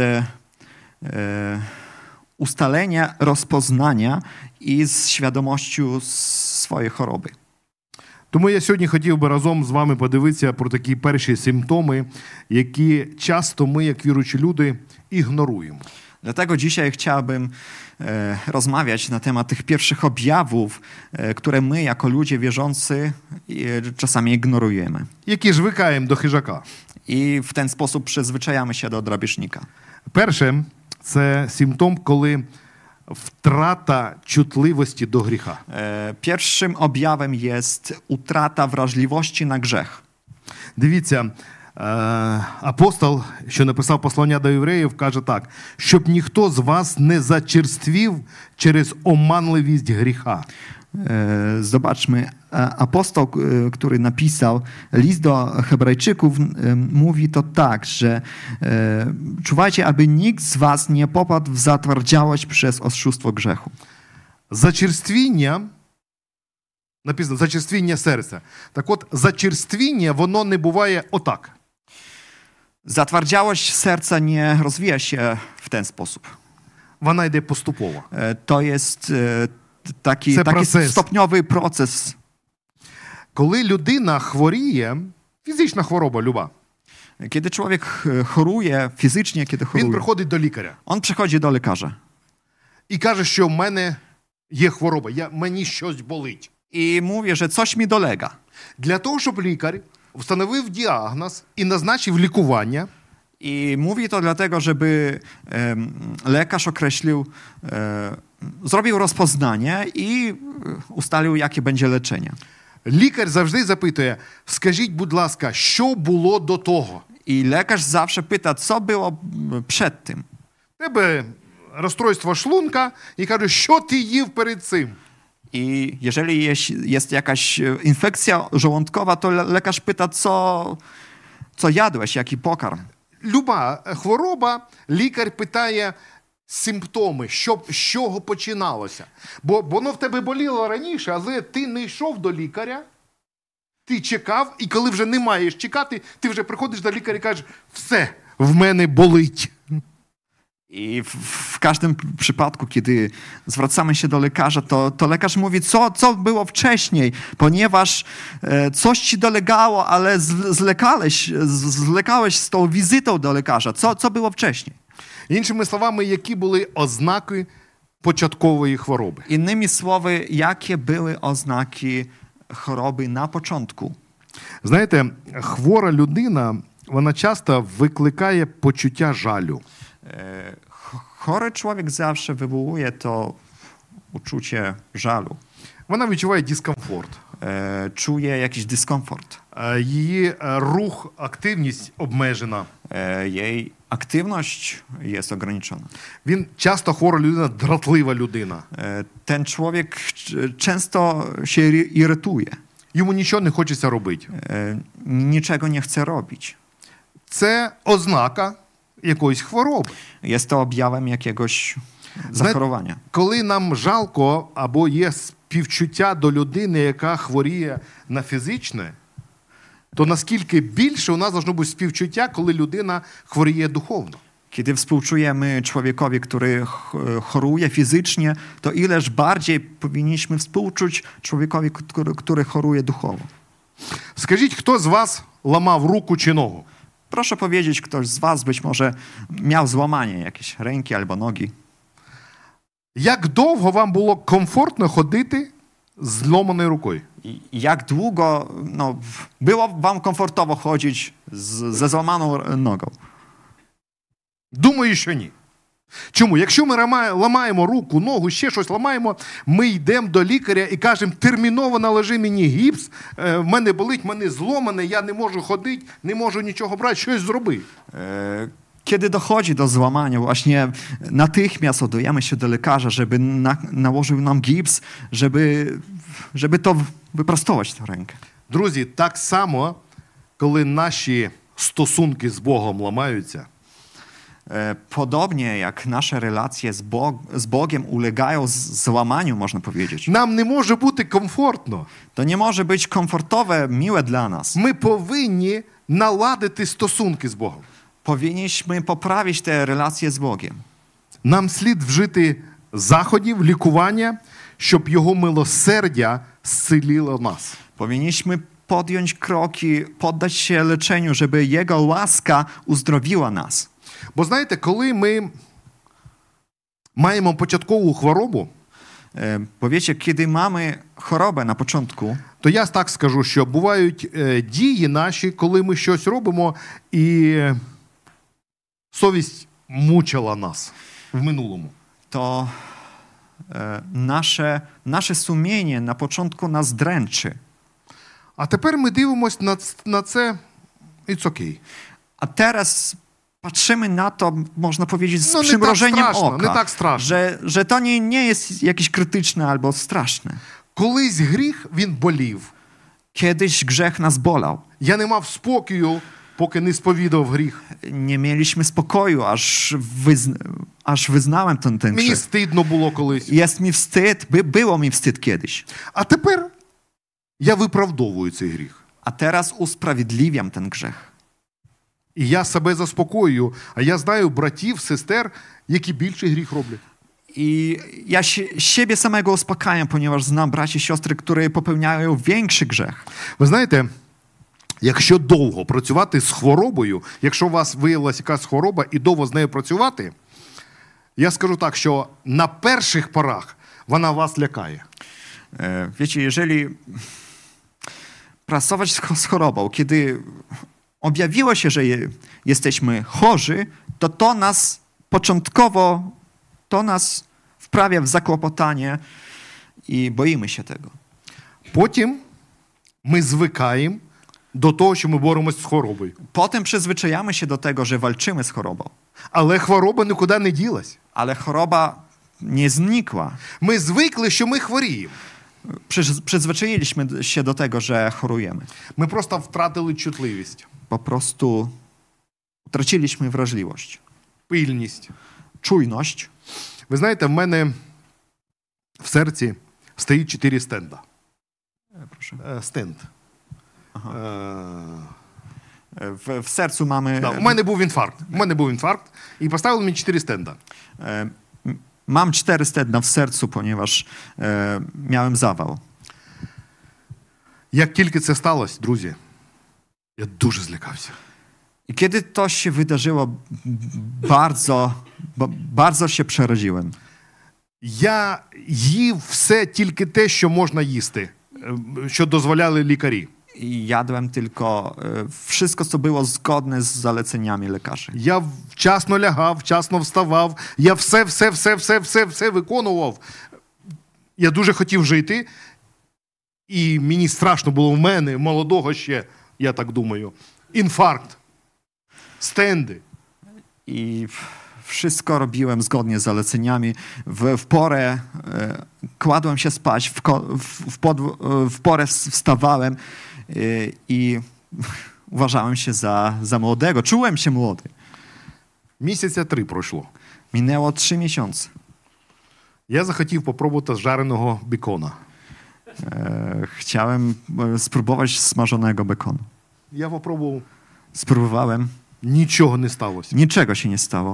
ustalenia, rozpoznania і з świadomością swojej choroby. Тому я сьогодні хотів би разом з вами подивитися про такі перші симптоми, які часто ми, як віруючі люди, ігноруємо. Dlatego dzisiaj chciałbym rozmawiać na temat tych pierwszych objawów, które my jako ludzie wierzący czasami ignorujemy. Які звикаємо до хижака. I w ten sposób przyzwyczajamy się do drapieżnika. Перше – це симптом, коли wtrata чутливості до гріха. Pierwszym objawem jest utrata wrażliwości na grzech. Дивіться, апостол, що написав послання до євреїв, каже так: щоб ніхто з вас не зачерствів через оманливість гріха. Zobaczmy, apostoł, który napisał list do Hebrajczyków, mówi to tak, że czuwajcie, aby nikt z was nie popadł w zatwardziałość przez oszustwo grzechu. Зачерствіння, написано, зачерствіння серця. Так от, зачерствіння, воно не буває отак. Zatwardziałość serca nie rozwija się w ten sposób. Вона йде поступово. To jest taki stopniowy proces. Коли людина хворіє, фізична хвороба люба. Kiedy człowiek choruje, fizycznie kiedy choruje, він приходить до лікаря. On przychodzi do lekarza. І каже, що в мене є хвороба, мені щось болить. I mówi, że coś mi dolega. Для того, щоб лікар встановив діагноз і назначив лікування. I mówi to dlatego, żeby lekarz określił, zrobił rozpoznanie i ustalił, jakie będzie leczenie. Лікар завжди запитує: скажіть, будь ласка, що було до того? I lekarz zawsze pyta, co było przed tym. Тебе розстройство шлунка і каже, що ти їв перед цим? I jeżeli jest jakaś infekcja żołądkowa, to lekarz pyta, co jadłeś, jaki pokarm. Люба хвороба, лікар питає симптоми, з чого починалося. Бо воно в тебе боліло раніше, але ти не йшов до лікаря, ти чекав, і коли вже не маєш чекати, ти вже приходиш до лікаря і кажеш: все, в мене болить. I w każdym przypadku, kiedy zwracamy się do lekarza, to lekarz mówi, co było wcześniej, ponieważ coś ci dolegało, ale zlekałeś z tą wizytą do lekarza. Co było wcześniej? Іншими словами, які були ознаки початкової хвороби? Innymi słowy, jakie były oznaki choroby na początku? Знаєте, хвора людина, вона часто викликає почуття жалю. Chory człowiek zawsze wywołuje to uczucie żalu. Вона відчуває дискомфорт. Czuje jakiś dyskomfort. Її рух, активність обмежена. Jej aktywność jest ograniczona. Він часто хвора людина, дратлива людина. Ten człowiek często się irytuje. Йому нічого не хочеться робити. Niczego nie chce robić. Це ознака якоїсь хвороби. Jest to objawem jakiegoś zachorowania. Коли нам жалко або є співчуття до людини, яка хворіє на фізичне, то наскільки більше у нас должно бути співчуття, коли людина хворіє духовно. Kiedy współczujemy człowiekowi, który choruje fizycznie, to ileż bardziej powinniśmy współczuć człowiekowi, który choruje duchowo. Скажіть, хто з вас ламав руку чи ногу? Proszę powiedzieć, ktoś z was być może miał złamanie jakieś ręki albo nogi. Як довго вам було комфортно ходити з зломаною рукою? Jak długo było wam komfortowo chodzić ze złamaną nogą? Думаю, що ні. Чому? Якщо ми ламаємо руку, ногу, ще щось ламаємо, ми йдемо до лікаря і кажемо, терміново наложи мені гіпс, в мене болить, в мене зломане, я не можу ходити, не можу нічого брати, щось зроби. Kiedy dochodzi do złamania, właśnie natychmiast udajemy się do lekarza, żeby nałożył nam gips, żeby to wyprostować tę rękę. Друзі, так само, коли наші стосунки з Богом ламаються, Podobnie jak nasze relacje z Bogiem ulegają złamaniu, można powiedzieć. Нам не може бути комфортно. To nie może być komfortowe, miłe dla nas. Ми повинні наладити стосунки з Богом. Powinniśmy poprawić te relacje z Bogiem. Нам слід вжити заходів, лікування, щоб Його милосердя зцілило нас. Powinniśmy podjąć kroki, poddać się leczeniu, żeby Jego łaska uzdrowiła nas. Бо знаєте, коли ми маємо початкову хворобу, Bo wiecie, kiedy mamy chorobę na początku, то я так скажу, що бувають дії наші, коли ми щось робимо, і совість мучила нас в минулому. to nasze sumienie na początku nas dręczy. А тепер ми дивимося на це, it's okay. A teraz patrzymy na to, można powiedzieć, z No, przymrożeniem oka, nie tak straszne. że to nie jest jakieś krytyczne albo straszne. Колись гріх, він болів. Kiedyś grzech nas bolał. Я не мав спокою, поки не сповідав гріх. Nie mieliśmy spokoju, aż wyznałem ten Мені grzech. стидно було колись. Jest mi wstyd, było mi wstyd kiedyś. А тепер я виправдовую цей гріх. A teraz usprawiedliwiam ten grzech. І я себе заспокоюю, а я знаю братів, сестер, які більший гріх роблять. I ja siebie samego uspokajam, ponieważ znam braci i siostry, które popełniają większy grzech. Ви знаєте, якщо довго працювати з хворобою, якщо у вас виявилася якась хвороба і довго з нею працювати, я скажу так, що на перших порах вона вас лякає. Wiecie, jeżeli pracować z chorobą, kiedy objawiło się, że jesteśmy chorzy, to nas początkowo wprawia w zakłopotanie i boimy się tego. Потім ми звикаємо до того, що ми боремось з хворобою. Potem przyzwyczajamy się do tego, że walczymy z chorobą. Але хвороба нікуди не ділась. Ale choroba nie znikła. Ми звикли, що ми хворіємо. Przyzwyczailiśmy się do tego, że chorujemy. Ми просто втратили чутливість, Po prostu utraciliśmy wrażliwość, пильність. czujność. Ви знаєте, в мене в серці стоїть 4 стенда. Proszę. Стенд. W sercu mamy... У мене був інфаркт. І поставили мені 4 стенда. Mam 4 stędna w sercu, ponieważ miałem zawał. Як тільки це сталося, друзі, я дуже злякався. I kiedy to się wydarzyło, bardzo się przeraziłem. Я їв все тільки те, що можна їсти, що дозволяли лікарі. I jadłem tylko wszystko, co było zgodne z zaleceniami lekarzy. Я вчасно лягав, вчасно вставав, я все виконував. Я дуже хотів жити, і мені страшно було в мене, молодого ще, я так думаю, інфаркт, стенди. I wszystko robiłem zgodnie z zaleceniami. W porę kładłem się spać, w porę wstawałem i uważałem się za młodego. Czułem się młody. Місяця 3 пройшло. Minęło 3 miesiące. Я захотів попробувати жареного бікона. Chciałem spróbować smażonego bekonu. Я попробував. Spróbowałem. Нічого не сталося. Niczego się nie stało.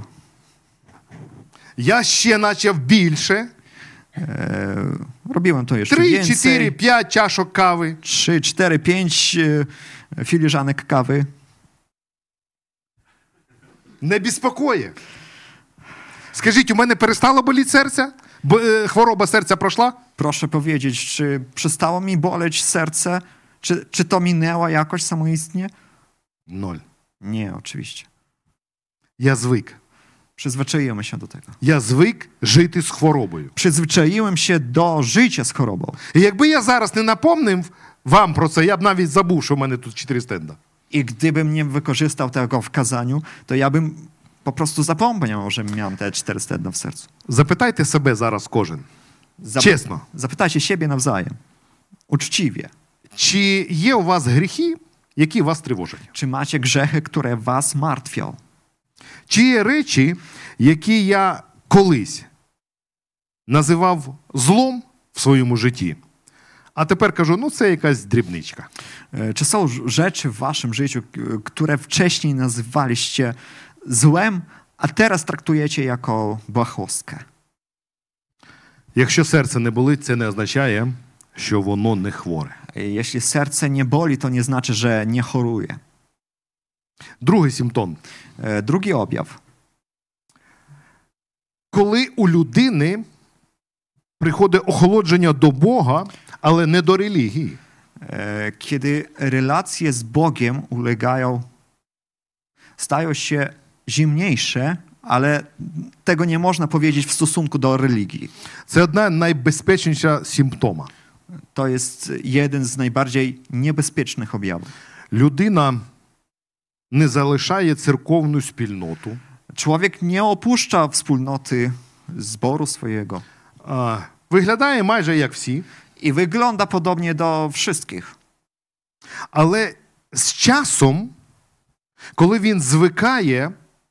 Я ще почав більше. Robiłem to jeszcze 3, więcej. 4, 5 чашок кави. 3, 4, 5 filiżanek kawy. Не безпокоє. Скажіть, у мене перестало боліти серце? Хвороба серця пройшла? Proszę powiedzieć, czy przestało mi boleć serce? Czy to minęło jakoś samoistnie? 0. Nie, oczywiście. Я звик. Przyzwyczaiłem się do tego. Я звик жити з хворобою. Przyzwyczaiłem się do życia z chorobą. І якби я зараз не напомнив вам про це, я б навіть забув, що в мене тут 4 стенда. I gdybym nie wykorzystał tego w kazaniu, to ja bym po prostu zapomniał, że miałem te 400 jedno w sercu. Запитайте себе зараз кожен. Чесно. Zapytajcie siebie nawzajem. Uczciwie. Чи є у вас гріхи, які вас тривожать? Czy macie grzechy, które was martwią? Чи є речі, які я колись називав злом в своєму житті, а тепер кажу, ну це якась дрібничка. Czy są rzeczy w waszym życiu, które wcześniej nazywaliście złem, a teraz traktujecie jako błahostkę? Якщо серце не болить, це не означає, що воно не хворе. Jeśli serce nie boli, to nie znaczy, że nie choruje. Другий симптом. Drugi objaw. Коли у людини приходить охолодження до Бога, але не до релігії. Kiedy relacje z Bogiem stają się zimniejsze, ale tego nie można powiedzieć w stosunku do religii. Це одна найбезпечніша симптома. To jest jeden z najbardziej niebezpiecznych objawów. Людина не залишає церковну спільноту. Człowiek nie opuszcza wspólnoty zboru swojego. Виглядає майже як всі. I wygląda podobnie do wszystkich. Але з часом, коли він звикає,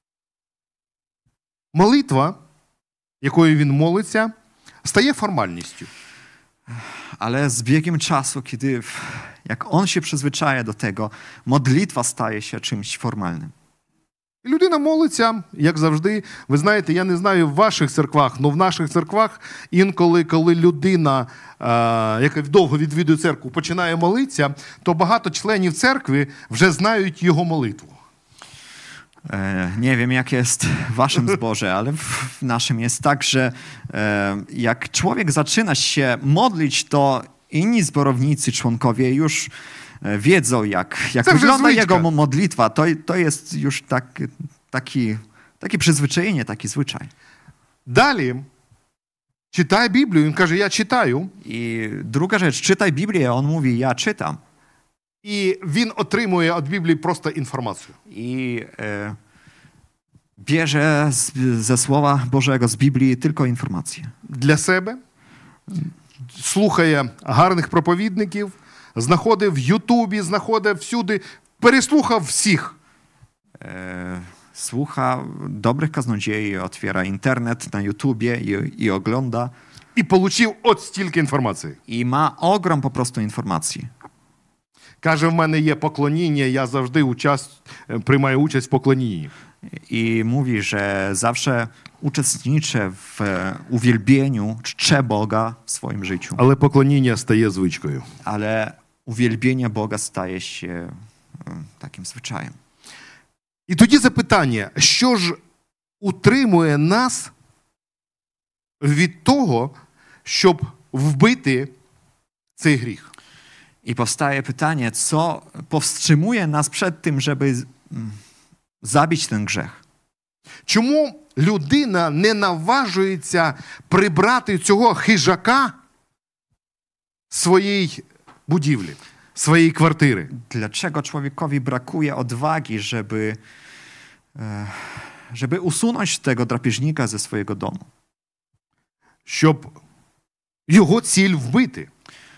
молитва, якою він молиться, стає формальністю. Ale z biegiem czasu, jak on się przyzwyczaja do tego, modlitwa staje się czymś formalnym. Людина молиться, як завжди. Ви знаєте, я не знаю в ваших церквах, але в наших церквах інколи, коли людина, яка довго відвідує церкву, починає молитися, то багато членів церкви вже знають його молитву. Nie wiem, jak jest w waszym zborze, ale w naszym jest tak, że jak człowiek zaczyna się modlić, to inni zborownicy, członkowie już wiedzą, jak wygląda jego modlitwa. To jest już takie przyzwyczajenie, taki zwyczaj. Далі читай Біблію. Він каже, я читаю. I druga rzecz, czytaj Biblię. On mówi, ja czytam. І він отримує від Біблії просто інформацію. I bierze ze Słowa Bożego, z Biblii tylko informacje. Для себе. Слухає гарних проповідників. Знаходив в Ютубі, знаходив всюди. Переслухав всіх. Słucha dobrych kaznodziei, otwiera internet na YouTubie i ogląda. І получив от стільки інформації. I ma ogrom po prostu informacji. Каже, в мене є поклоніння, я завжди приймаю участь в поклонінні. I mówi, że zawsze uczestniczę w uwielbieniu, czczę Boga w swoim życiu. Але поклоніння стає звичкою. Ale uwielbienie Boga staje się takim zwyczajem. І тоді запитання, що ж утримує нас від того, щоб вбити цей гріх? I powstaje pytanie, co powstrzymuje nas przed tym, żeby zabić ten grzech? Чому людина не наважується прибрати цього хижака своєї будівлі, своєї квартири? Dlaczego człowiekowi brakuje odwagi, żeby usunąć tego drapieżnika ze swojego domu? Щоб його ціль вбити.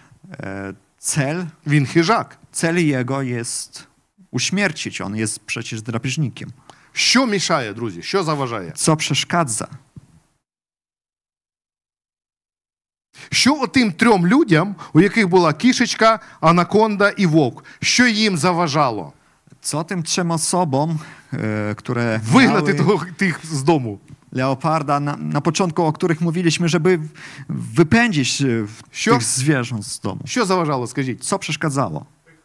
Він хижак. Cel jego jest uśmiercić. On jest przecież drapieżnikiem. Що мішає, друзі? Що заважає? Co przeszkadza? Що отим 3 людям, у яких була кішечка, анаконда і вовк, що їм заважало? Co tym 3 osobom, które Вигнати miały тих з дому. leoparda na początku, o których mówiliśmy, żeby wypędzić tych zwierząt z domu? Що заважало, скажіть? Co przeszkadzało?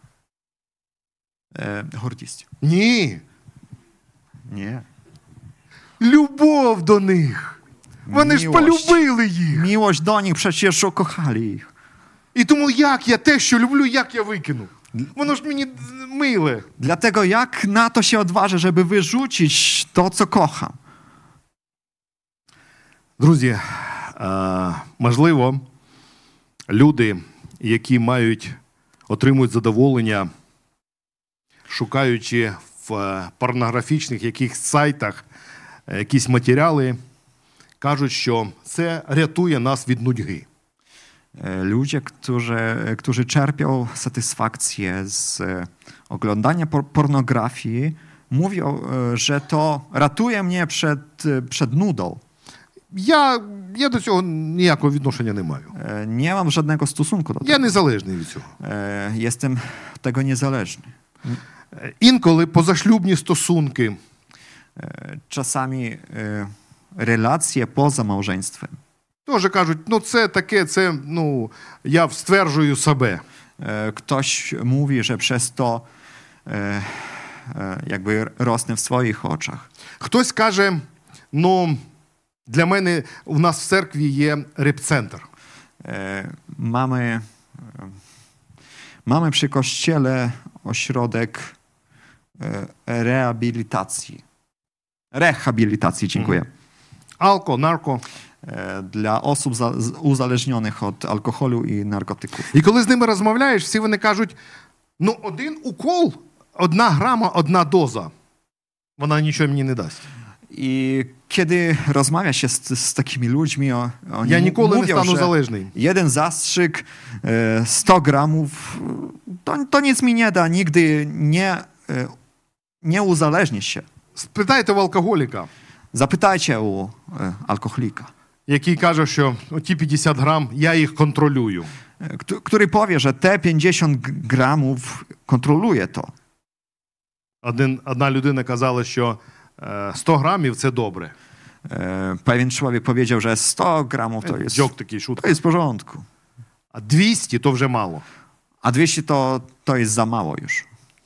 Гордість. Ні. Ні. Любов до них. Вони ж полюбили їх. Miłość do nich, przecież kochali ich. І тому як я те, що люблю, як я викину? Воно ж мені миле. Dlatego jak na to się odważę, żeby wyrzucić to, co kocham? Друзі, можливо, люди, які отримують задоволення, шукаючи в порнографічних якихось сайтах якісь матеріали, кажуть, що це рятує нас від нудьги. Ludzie, którzy czerpią satysfakcję z oglądania pornografii, mówią, że to ratuje mnie przed nudą. Я до цього ніякого відношення не маю. Nie mam żadnego stosunku do tego. Я незалежний від цього. Jestem tego niezależny. Інколи позашлюбні стосунки. Czasami relacje poza małżeństwem. Теж кажуть, це таке, я стверджую себе. Ktoś mówi, że przez to jakby rosnę w swoich oczach. Хтось каже, для мене у нас в церкві є реп-центр. Mamy przy kościele ośrodek rehabilitacji, dziękuję. Нарко. Dla osób uzależnionych od alkoholu i narkotyków. І коли з ними розмовляєш, всі вони кажуть, 1 укол, 1 грама, 1 доза. Вона нічого мені не дасть. I kiedy rozmawia się z takimi ludźmi, oni ja nikogo mówią, nie stanę że zależny. 1 zastrzyk, 100 gramów, to nic mi nie da, nigdy nie uzależnię się. Spytajcie u alkoholika. Zapytajcie u alkoholika. Який каже, що ті 50 грам, я їх контролюю. Który powie, że te 50 gramów kontroluje to. Одна людина казала, що 100 грамів – це добре. Pewien człowiek powiedział, że 100 gramów to jest, to jest w porządku. А 200 – то вже мало. A 200 to jest za mało już.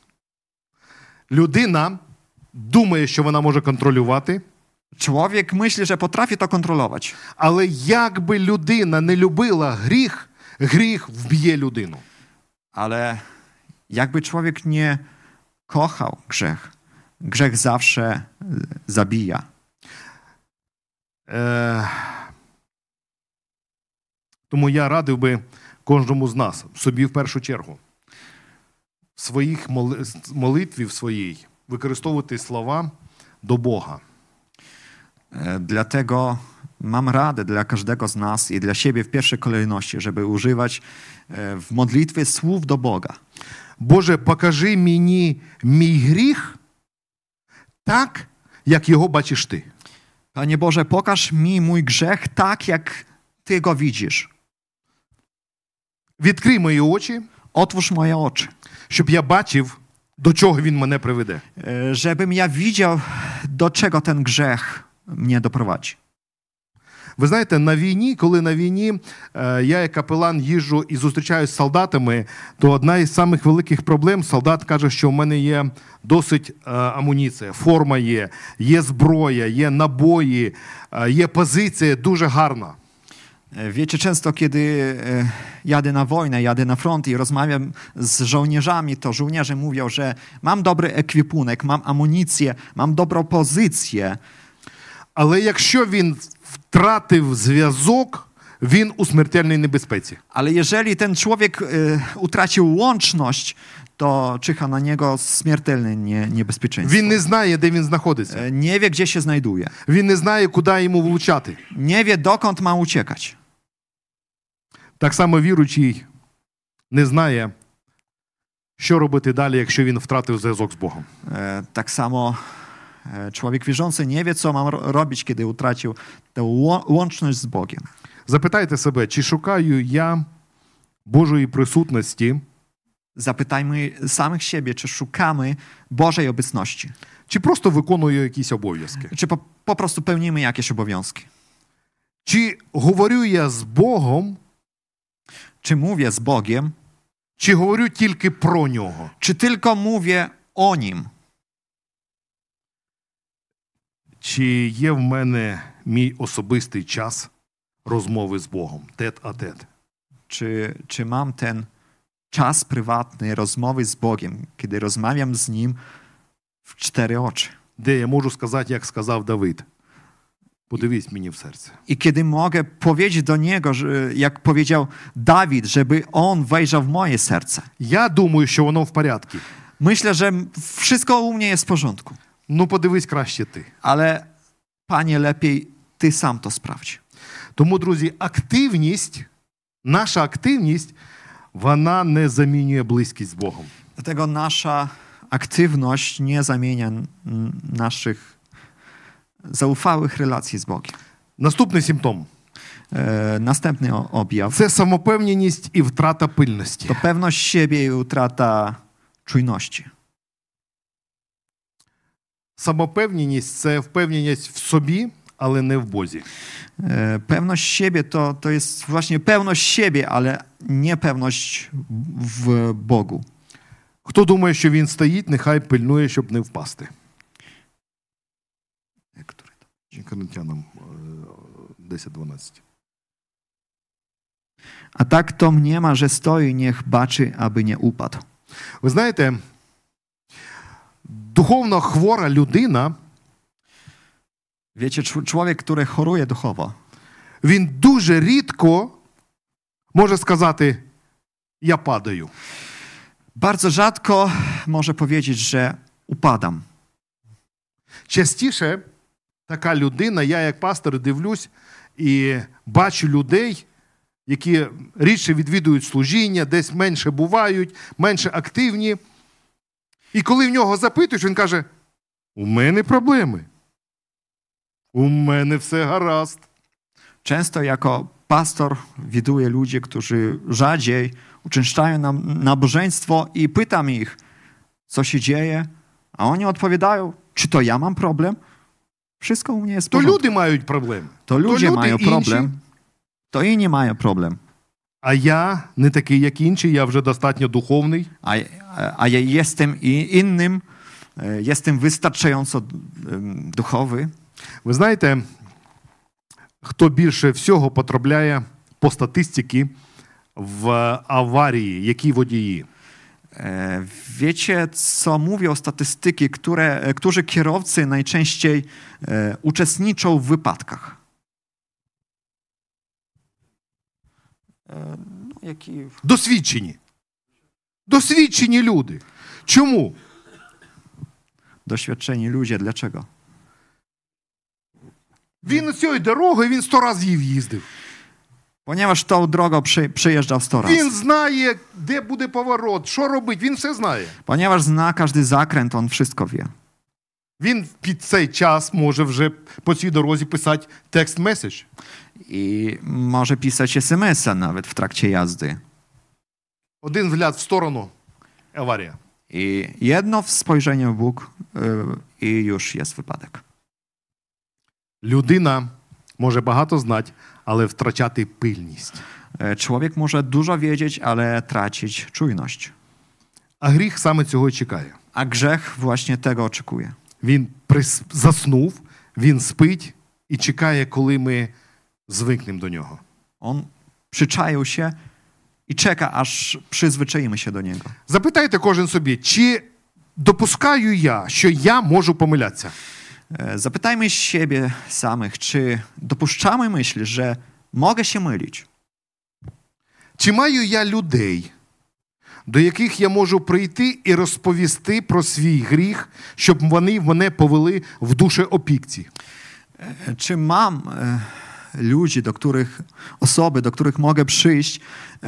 Людина думає, що вона може контролювати. Człowiek myśli, że potrafi to kontrolować. Але якби людина не любила гріх, гріх вб'є людину. Ale jakby człowiek nie kochał grzech, grzech zawsze zabija. Тому я радив би кожному з нас, собі в першу чергу, в своїх молитві в своїй використовувати слова до Бога. Dlatego mam radę dla każdego z nas i dla siebie w pierwszej kolejności, żeby używać w modlitwie słów do Boga. Boże, покажи мені мій гріх так, як його бачиш ти. Panie Boże, pokaż mi mój grzech tak, jak Ty go widzisz. Відкрий мої очі, otwórz moje oczy, щоб я бачив, до чого він мене приведе. Żebym ja widział, do czego ten grzech mnie doprowadzi. Ви знаєте, на війні, коли на війні я як капелан їжджу і зустрічаюсь з солдатами, то одна із самих великих проблем, солдат каже, що в мене є досить амуніція, форма є зброя, є набої, є позиція дуже гарна. Wiecie, często kiedy jadę na wojnę, jadę na front i rozmawiam z żołnierzami, to żołnierze mówią, że mam dobry ekwipunek, mam amunicję, mam dobrą pozycję. Але якщо він втратив зв'язок, він у смертельній небезпеці. Ale jeżeli ten człowiek utracił łączność, to czyha na niego śmiertelne niebezpieczeństwo. Він не знає, де він знаходиться. Nie wie, gdzie się znajduje. Він не знає, куди йому влучати. Nie wie, dokąd ma uciekać. Так само віруючий не знає, що робити далі, якщо він втратив зв'язок з Богом. Tak samo człowiek wierzący nie wie, co ma robić, kiedy utracił tę łączność z Bogiem. Запитайте себе, чи шукаю я Божої присутності, Zapytajmy samych siebie, czy szukamy Bożej obecności, чи просто виконую якісь обов'язки. czy po prostu pełnimy jakieś obowiązki. Чи говорю я з Богом, Czy mówię z Bogiem, чи говорю тільки про Нього. czy tylko mówię o Nim. Чи є в мене мій особистий час розмови з Богом, тет-а-тет. Czy mam ten czas prywatny rozmowy z Bogiem, kiedy rozmawiam z Nim w 4 oczy. Де я можу сказати, як сказав Давид. Подивись мені в серце. I kiedy mogę powiedzieć do Niego, że, jak powiedział Dawid, żeby On wejrzał w moje serce. Я думаю, що воно в порядку. Myślę, że wszystko u mnie jest w porządku. Ну, подивись краще ти. Ale Panie, lepiej Ty sam to sprawdź. Тому, друзі, наша активність, вона не замінює близькість з Богом. Dlatego nasza aktywność nie zamienia naszych zaufałych relacji z Bogiem. Наступний симптом. Następny objaw Це самопевненість і втрата пильності. to pewność siebie i utrata czujności. Самопевненість – це впевненість в собі, але не в Бозі. Pewność siebie to jest właśnie pewność siebie, ale nie pewność w Bogu. Хто думає, що він стоїть, нехай пильнує, щоб не впасти. Коринтянам 10:12. A tak to mniema, że stoi, niech baczy, aby nie upadł. Ви знаєте, духовно хвора людина, Wiecie, człowiek, który choruje duchowo, він дуже рідко може сказати, я падаю. bardzo rzadko może powiedzieć, że upadam. Частіше така людина, я як пастор дивлюсь і бачу людей, які рідше відвідують служіння, десь менше бувають, менше активні. І коли в нього запитуєш, він каже, у мене проблеми. У мене все гаразд. Często jako pastor widuję ludzi, którzy rzadziej uczęszczają na nabożeństwo i pytam ich, co się dzieje, a oni odpowiadają, czy to ja mam problem? Wszystko u mnie jest w То porządku. люди мають проблеми. To ludzie люди mają інші. problem, to inni mają problem. А я не такий, як інші, я вже достатньо духовний. A ja jestem innym, jestem wystarczająco duchowy. Ви знаєте, хто більше всього потрапляє по статистиці в аварії, які водії? Wiecie, co mówią statystyki, którzy kierowcy najczęściej uczestniczą w wypadkach? Досвідчені. Досвідчені люди. Чому? Doświadczeni ludzie. Dlaczego? Він цією дорогою, він 100 разів їздив. Ponieważ tą drogą przejeżdżał 100 razy. Він знає, де буде поворот, що робити, він все знає. Ponieważ zna każdy zakręt, on wszystko wie. Він під цей час може вже по цій дорозі писати текст-меседж. I może pisać SMS-a nawet w trakcie jazdy. Один взгляд в сторону – аварія. I jedno spojrzenie w Bóg i już jest wypadek. Людина може багато знати, але втрачати пильність. Człowiek może dużo wiedzieć, ale tracić czujność. А гріх саме цього чекає. A grzech właśnie tego oczekuje. Він заснув, він спить і чекає, коли ми звикнемо до нього. On przyczaił się i czeka, aż przyzwyczaimy się do niego. Запитайте кожен собі, чи допускаю я, що я можу помилятися? Zapytajmy siebie samych, czy dopuszczamy myśl, że mogę się mylić. Чи маю я людей, до яких я можу прийти і розповісти про свій гріх, щоб вони мене повели в душеопікці? Czy mam ludzi, osoby, do których mogę przyjść,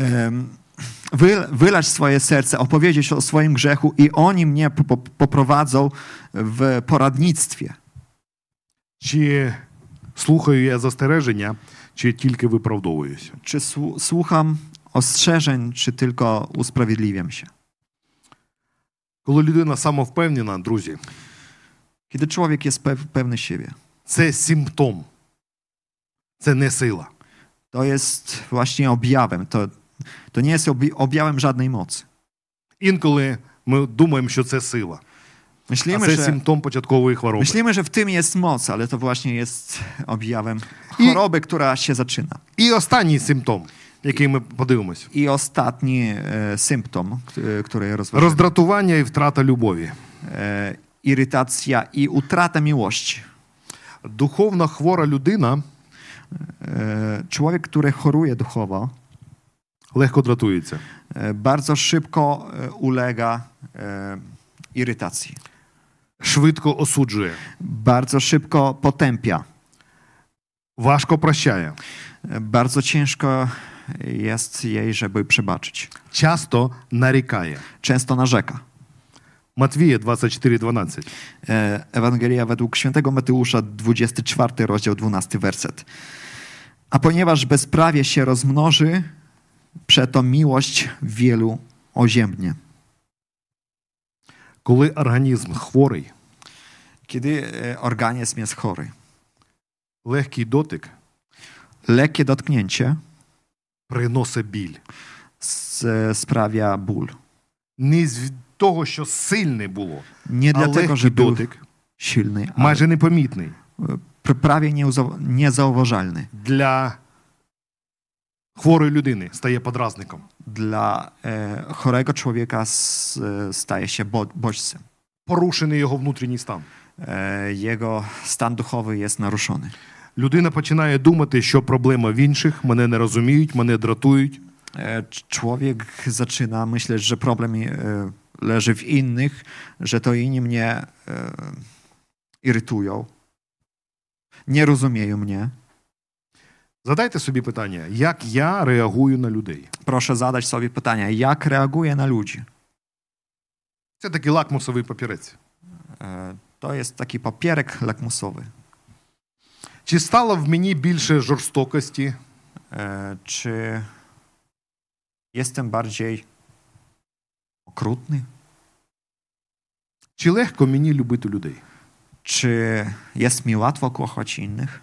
wylać swoje serce, opowiedzieć o swoim grzechu i oni mnie poprowadzą w poradnictwie? Чи слухаю я застереження, чи тільки виправдовуюся? Czy słucham ostrzeżeń, czy tylko usprawiedliwiam się? Коли людина самовпевнена, друзі, Kiedy człowiek jest pewny siebie, це симптом, це не сила. to jest właśnie objawem. To nie jest objawem żadnej mocy. Інколи ми думаємо, що це сила, а це симптом початкової хвороби. Myślimy, że w tym jest moc, ale to właśnie jest objawem choroby, która się zaczyna. І останній симптом, який ми подивимось. I ostatni symptom, który rozważamy. Роздратування і втрата любові. Irytacja i utrata miłości. Духовно хвора людина Człowiek, który choruje duchowo, легко дратується. bardzo szybko ulega irytacji. Швидко осуджує. Bardzo szybko potępia. Важко прощає. Bardzo ciężko jest jej, żeby przebaczyć. Часто нарікає. Często narzeka. Матвія 24:12. Ewangelia według świętego Mateusza, 24 rozdział, 12 werset. A ponieważ bezprawie się rozmnoży, przeto miłość wielu oziębnie. Коли організм хворий, Kiedy organizm jest chory, легкий дотик lekkie dotknięcie приносить біль. sprawia ból. Не з того, що сильний було, Nie а dlatego, że легкий był дотик, silny, ale майже непомітний prawie niezauważalny. для хворої людини стає подразником. Dla chorego człowieka staje się bodźcem. Порушений його внутрішній стан. Jego stan duchowy jest naruszony. Людина починає думати, що проблема в інших, мене не розуміють, мене дратують. Człowiek zaczyna myśleć, że problem leży w innych, że to inni mnie irytują, nie rozumieją mnie. Задайте собі питання, як я реагую на людей? Proszę zadać sobie pytanie, jak reaguję na ludzi? Це такий лакмусовий папірець. To jest taki papierek lakmusowy. Чи стало в мені більше жорстокості? Czy jestem bardziej okrutny? Чи легко мені любити людей? Czy jest mi łatwo kochać innych?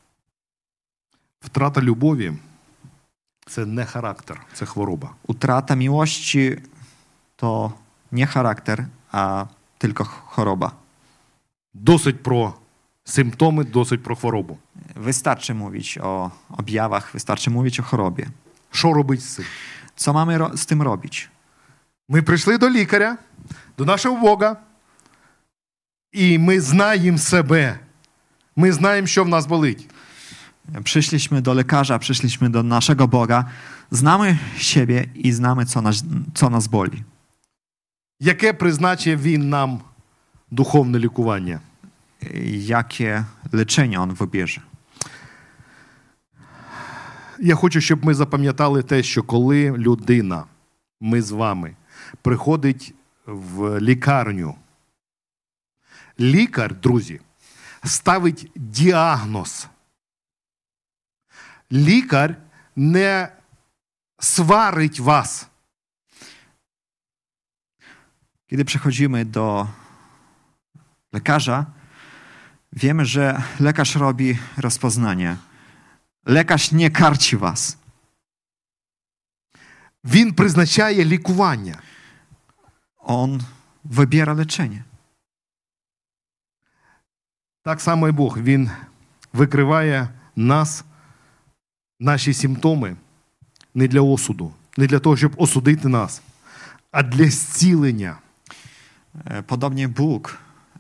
Втрата любові – це не характер, це хвороба. Utrata miłości to nie charakter, a tylko choroba. Досить про симптоми, досить про хворобу. Wystarczy mówić o objawach, wystarczy mówić o chorobie. Що робить з цим? Co mamy z tym robić? Ми прийшли до лікаря, до нашого Бога, і ми знаємо себе. Ми знаємо, що в нас болить. Przyszliśmy do lekarza, przyszliśmy do naszego Boga, znamy siebie i znamy, co nas boli. Яке призначив Він нам духовне лікування? Jakie leczenie On wybierze? Я хочу, щоб ми запам'ятали те, що коли людина, ми з вами, приходить в лікарню, лікар, друзі, ставить діагноз. Лікар не сварить вас. Kiedy przechodzimy do lekarza, wiemy, że lekarz robi rozpoznanie. Lekarz nie karci was. Він призначає лікування. On wybiera leczenie. Так само і Бог. Він викриває нас, наші симптоми не для осуду, не для того, щоб осудити нас, а для зцілення. Podobnie Bóg,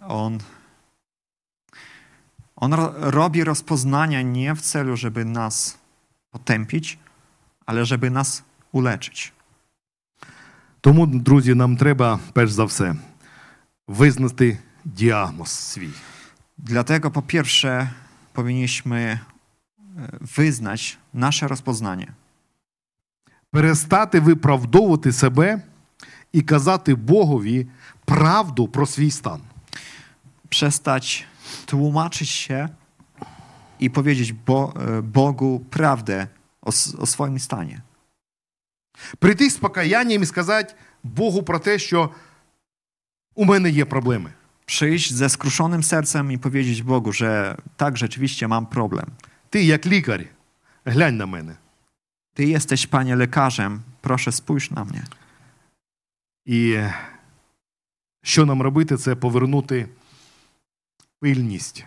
On robi rozpoznania nie w celu, żeby nas potępić, ale żeby nas uleczyć. Тому, друзі, нам треба, перш за все, визнати діагноз свій. Dlatego po pierwsze powinniśmy wyznać nasze rozpoznanie. Перестати виправдовувати себе і казати Богові правду про свій стан. Przestać tłumaczyć się i powiedzieć Bogu prawdę o swoim stanie. Прийти з покаянням і сказати Богу про те, що у мене є проблеми. Przyjść ze skruszonym sercem i powiedzieć Bogu, że tak, rzeczywiście mam problem. Ти, як лікар, глянь на мене. Ty jesteś, Panie, lekarzem, proszę spójrz na mnie. І що нам робити, це повернути пильність.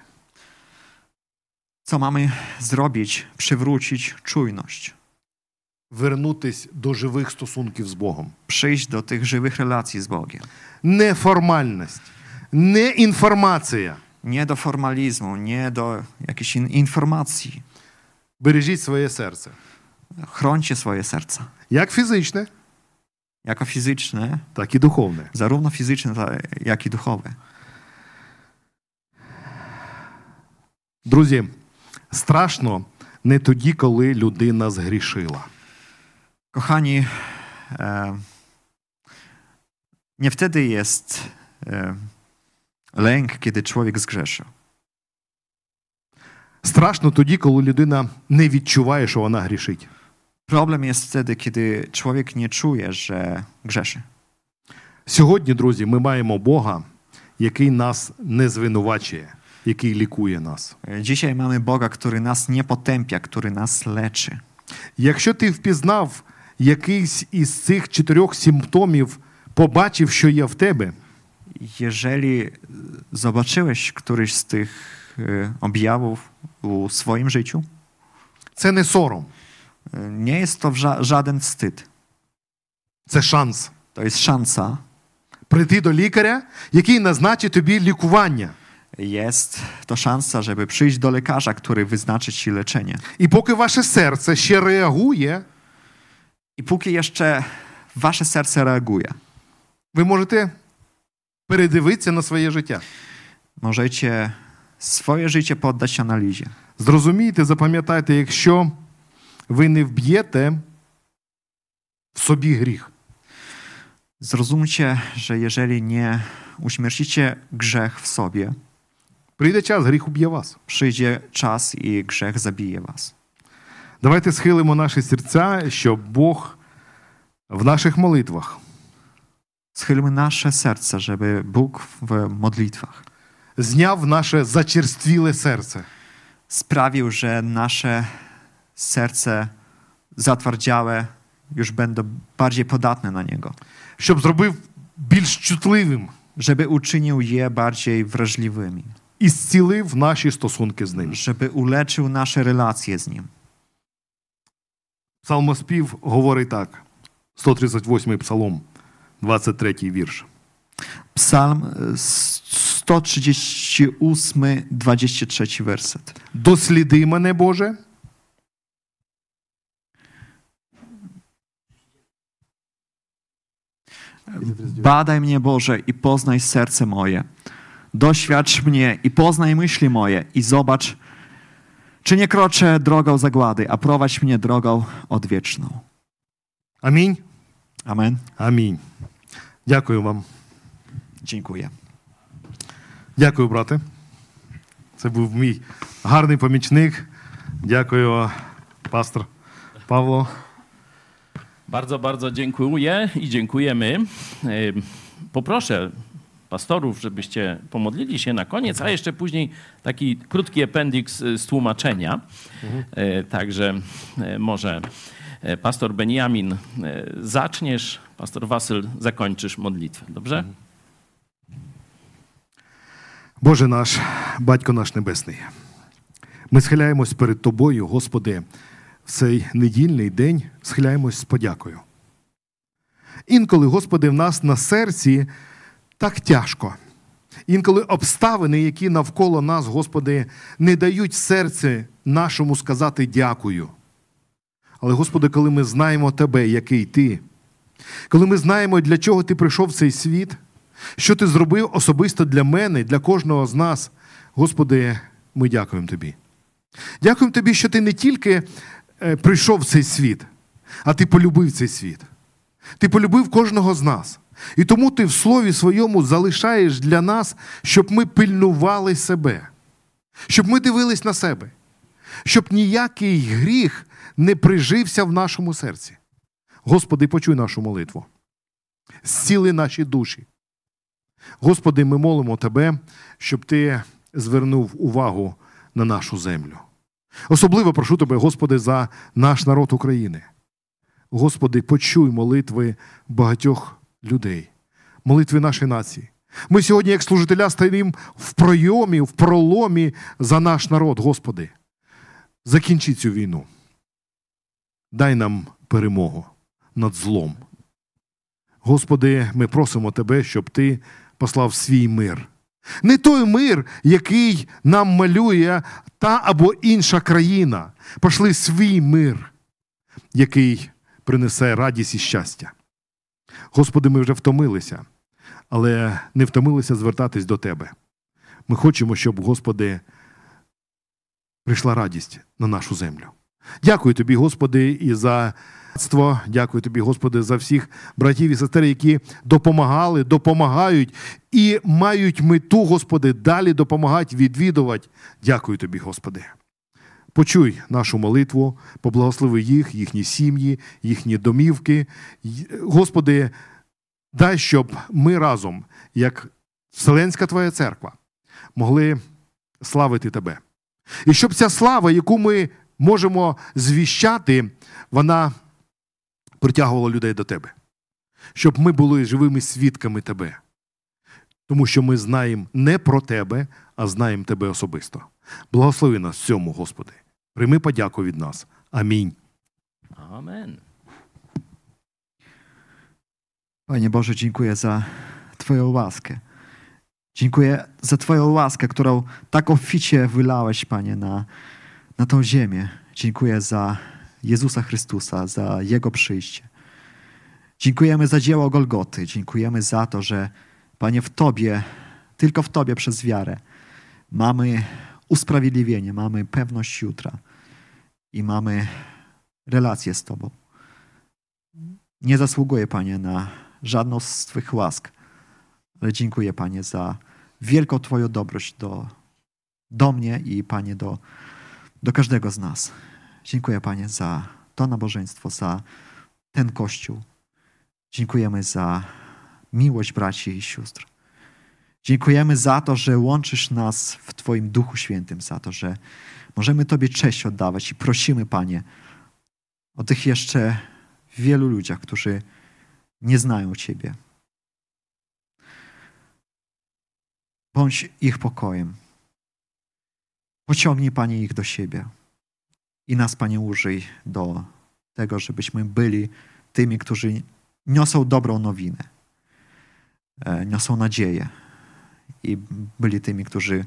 Co mamy zrobić? Przywrócić czujność. Вернутись до живих стосунків з Богом. Przyjść do tych żywych relacji z Bogiem. Не формальність, не інформація. Nie do formalizmu, nie do jakiejś informacji. Бережіть своє серце. Chrońcie swoje serca. Як фізичне, Jako fizyczne, так і духовне. zarówno fizyczne, jak i duchowe. Друзі, страшно не тоді, коли людина згрішила. Kochani, nie wtedy jest lęk, kiedy człowiek zgrzeszy. Страшно тоді, коли людина не відчуває, що вона грішить. Problem jest wtedy, kiedy człowiek nie czuje, że grzeszy. Сьогодні, друзі, ми маємо Бога, який нас не звинувачує, який лікує нас. Dzisiaj mamy Boga, który nas nie potępia, który nas leczy. Якщо ти впізнав якийсь із цих 4 симптомів, побачив, що є в тебе, Jeżeli zobaczyłeś któryś z tych objawów w swoim życiu, це не сором, nie jest to żaden wstyd. це шанс. To jest szansa. Прийти до лікаря, який назначить тобі лікування. Jest to szansa, żeby przyjść do lekarza, który wyznaczy ci leczenie. І поки ваше серце ще реагує, I póki jeszcze wasze serce reaguje, ви можете передивитися на своє життя. możecie swoje życie poddać analizie. Зрозумійте, запам'ятайте, якщо ви не вб'єте в собі гріх, Zrozumcie, że jeżeli nie uśmiercicie grzech w sobie, прийде час, гріх уб'є вас. przyjdzie czas i grzech zabije was. Давайте схилимо наші серця, щоб Бог в наших молитвах Schylmy nasze serce, żeby Bóg w modlitwach зняв наше зачерствіле серце. sprawił, że nasze serce zatwardziałe już będą bardziej podatne na Niego. Щоб зробив більш чутливим Żeby uczynił je bardziej wrażliwymi. і зцілив наші стосунки з ним. Żeby uleczył nasze relacje z Nim. Псалмоспів говорить так. 138-й псалом, 23-й вірш. Psalm 138, 23 werset. Досліди мене, Боже, Badaj mnie, Boże, i poznaj serce moje. Doświadcz mnie i poznaj myśli moje i zobacz, czy nie kroczę drogą zagłady, a prowadź mnie drogą odwieczną. Амінь. Amen. Амінь. Дякую вам. Dziękuję. Дякую, брате. Це був мій гарний помічник. Дякую, пастор Павло. Bardzo, bardzo dziękuję i dziękujemy. Poproszę pastorów, żebyście pomodlili się na koniec, a jeszcze później taki krótki appendix z tłumaczenia. Także może pastor Beniamin zaczniesz, pastor Wasyl zakończysz modlitwę. Dobrze? Боже наш, Батько наш Небесний, ми схиляємось перед Тобою, Господи, в цей недільний день схиляємось з подякою. Інколи, Господи, в нас на серці так тяжко. Інколи обставини, які навколо нас, Господи, не дають серці нашому сказати дякую. Але, Господи, коли ми знаємо Тебе, який Ти, коли ми знаємо, для чого Ти прийшов в цей світ, що Ти зробив особисто для мене, для кожного з нас, Господи, ми дякуємо Тобі. Дякуємо Тобі, що Ти не тільки прийшов в цей світ, а Ти полюбив цей світ. Ти полюбив кожного з нас. І тому Ти в Слові Своєму залишаєш для нас, щоб ми пильнували себе, щоб ми дивились на себе. щоб ніякий гріх не прижився в нашому серці. Господи, почуй нашу молитву. Зціли наші душі. Господи, ми молимо Тебе, щоб Ти звернув увагу на нашу землю. Особливо прошу Тебе, Господи, за наш народ України. Господи, почуй молитви багатьох людей, молитви нашої нації. Ми сьогодні, як служителя, стоїмо в пройомі, в проломі за наш народ, Господи. Закінчи цю війну. Дай нам перемогу над злом. Господи, ми просимо Тебе, щоб Ти послав свій мир. Не той мир, який нам малює та або інша країна. Пошли свій мир, який принесе радість і щастя. Господи, ми вже втомилися, але не втомилися звертатись до Тебе. Ми хочемо, щоб, Господи, прийшла радість на нашу землю. Дякую Тобі, Господи, і за братство. Дякую Тобі, Господи, за всіх братів і сестер, які допомагали, допомагають і мають мету, Господи, далі допомагати, відвідувати. Дякую Тобі, Господи. Почуй нашу молитву, поблагослови їх, їхні сім'ї, їхні домівки. Господи, дай, щоб ми разом, як Вселенська Твоя Церква, могли славити Тебе. І щоб ця слава, яку ми можемо звіщати, вона притягувала людей до Тебе. Щоб ми були живими свідками Тебе. Тому що ми знаємо не про Тебе, а знаємо Тебе особисто. Благослови нас в цьому, Господи. Прийми подяку від нас. Амінь. Amen. Panie Boże, dziękuję za Twoją łaskę. Dziękuję za Twoją łaskę, którą tak obficie wylałeś, Panie, na tą ziemię. Dziękuję za Jezusa Chrystusa, za Jego przyjście. Dziękujemy za dzieło Golgoty. Dziękujemy za to, że, Panie, w Tobie, tylko w Tobie przez wiarę mamy usprawiedliwienie, mamy pewność jutra i mamy relację z Tobą. Nie zasługuję, Panie, na żadną z Twych łask, ale dziękuję, Panie, za wielką Twoją dobroć do mnie i, Panie, do każdego z nas. Dziękuję, Panie, za to nabożeństwo, za ten Kościół. Dziękujemy za miłość braci i sióstr. Dziękujemy za to, że łączysz nas w Twoim Duchu Świętym, za to, że możemy Tobie cześć oddawać i prosimy, Panie, o tych jeszcze wielu ludziach, którzy nie znają Ciebie. Bądź ich pokojem. Pociągnij, Panie, ich do siebie. I nas, Panie, użyj do tego, żebyśmy byli tymi, którzy niosą dobrą nowinę, niosą nadzieję i byli tymi, którzy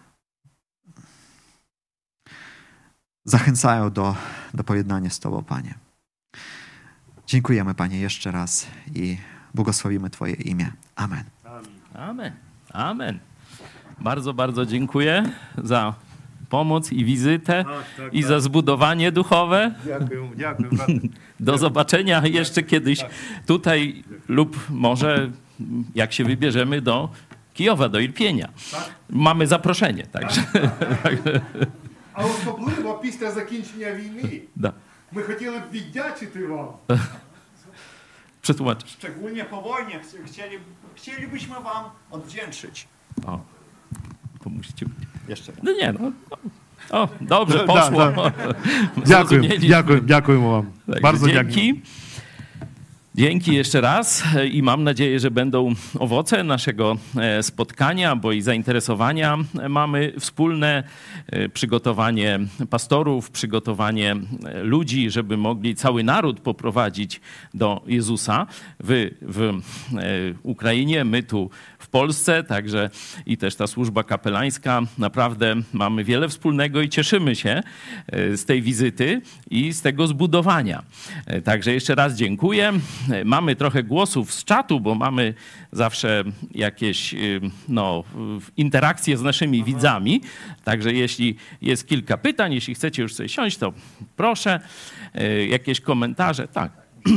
zachęcają do pojednania z Tobą, Panie. Dziękujemy, Panie, jeszcze raz i błogosławimy Twoje imię. Amen. Amen. Amen. Bardzo, bardzo dziękuję za pomoc i wizytę i za zbudowanie duchowe. Dziękuję. Do zobaczenia jeszcze kiedyś tutaj lub może jak się wybierzemy do Kijowa, do Irpienia. Mamy zaproszenie. Także. А особливо після закінчення війни. Да. Ми хотіли б віддячити вам. Przetłumaczysz. Szczególnie po wojnie chcielibyśmy Wam odwdzięczyć. O, pomóżcie. Jeszcze raz. No nie, no. O, dobrze, poszło. Дякуємо вам. Bardzo dzięki. Dzięki jeszcze raz i mam nadzieję, że będą owoce naszego spotkania, bo i zainteresowania mamy wspólne, przygotowanie pastorów, przygotowanie ludzi, żeby mogli cały naród poprowadzić do Jezusa. Wy w Ukrainie, my tu w Polsce, także i też ta służba kapelańska. Naprawdę mamy wiele wspólnego i cieszymy się z tej wizyty i z tego zbudowania. Także jeszcze raz dziękuję. Mamy trochę głosów z czatu, bo mamy zawsze jakieś interakcje z naszymi widzami. Także jeśli jest kilka pytań, jeśli chcecie już sobie siąść, to proszę. Jakieś komentarze? Tak.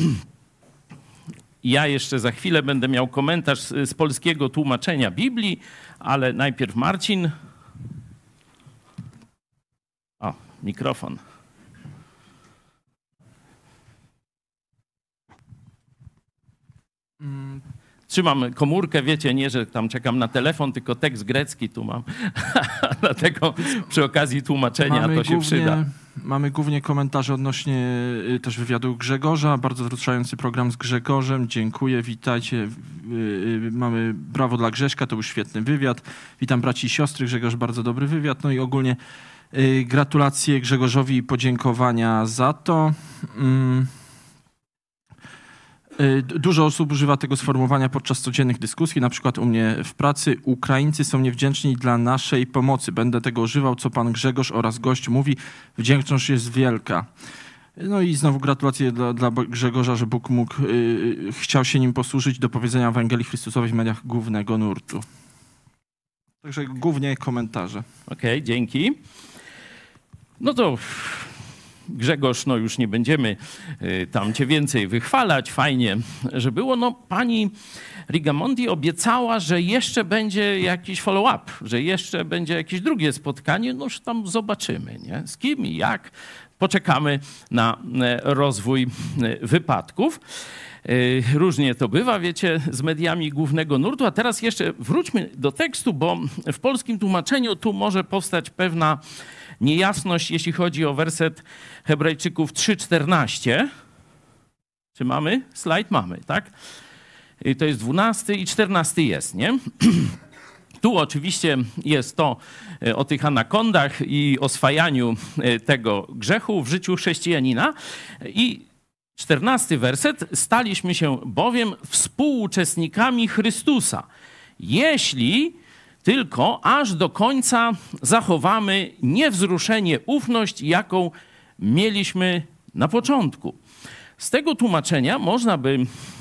Ja jeszcze za chwilę będę miał komentarz z polskiego tłumaczenia Biblii, ale najpierw Marcin. O, mikrofon. Trzymam komórkę, wiecie, nie, że tam czekam na telefon, tylko tekst grecki tu mam. Dlatego przy okazji tłumaczenia to się przyda. Mamy głównie komentarze odnośnie też wywiadu Grzegorza. Bardzo wzruszający program z Grzegorzem. Dziękuję, witajcie. Mamy brawo dla Grześka, to był świetny wywiad. Witam braci i siostry. Grzegorz, bardzo dobry wywiad. No i ogólnie gratulacje Grzegorzowi i podziękowania za to. Dużo osób używa tego sformułowania podczas codziennych dyskusji, na przykład u mnie w pracy. Ukraińcy są niewdzięczni dla naszej pomocy. Będę tego używał, co pan Grzegorz oraz gość mówi. Wdzięczność jest wielka. No i znowu gratulacje dla Grzegorza, że Bóg chciał się nim posłużyć do powiedzenia Ewangelii Chrystusowej w mediach głównego nurtu. Także głównie komentarze. Okej, dzięki. No to Grzegorz, no już nie będziemy tam cię więcej wychwalać. Fajnie, że było. No pani Rigamonti obiecała, że jeszcze będzie jakiś follow-up, że jeszcze będzie jakieś drugie spotkanie. No już tam zobaczymy, nie? Z kim i jak. Poczekamy na rozwój wypadków. Różnie to bywa, wiecie, z mediami głównego nurtu. A teraz jeszcze wróćmy do tekstu, bo w polskim tłumaczeniu tu może powstać pewna niejasność, jeśli chodzi o werset Hebrajczyków 3:14. Czy mamy? Slajd mamy, tak? I to jest 12 i 14 jest, nie? Tu oczywiście jest to o tych anakondach i oswajaniu tego grzechu w życiu chrześcijanina. I 14 werset. Staliśmy się bowiem współuczestnikami Chrystusa, jeśli tylko aż do końca zachowamy niewzruszenie ufność, jaką mieliśmy na początku. Z tego tłumaczenia można by,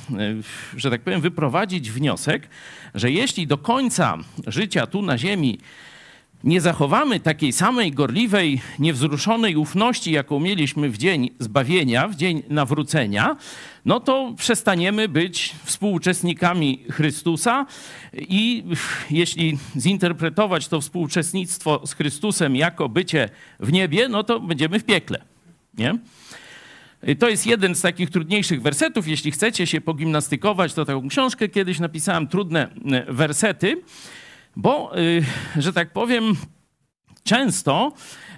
że tak powiem, wyprowadzić wniosek, że jeśli do końca życia tu na ziemi nie zachowamy takiej samej gorliwej, niewzruszonej ufności, jaką mieliśmy w dzień zbawienia, w dzień nawrócenia, no to przestaniemy być współuczestnikami Chrystusa i jeśli zinterpretować to współuczestnictwo z Chrystusem jako bycie w niebie, no to będziemy w piekle, nie? To jest jeden z takich trudniejszych wersetów. Jeśli chcecie się pogimnastykować, to taką książkę kiedyś napisałem, Trudne wersety, bo, że tak powiem, często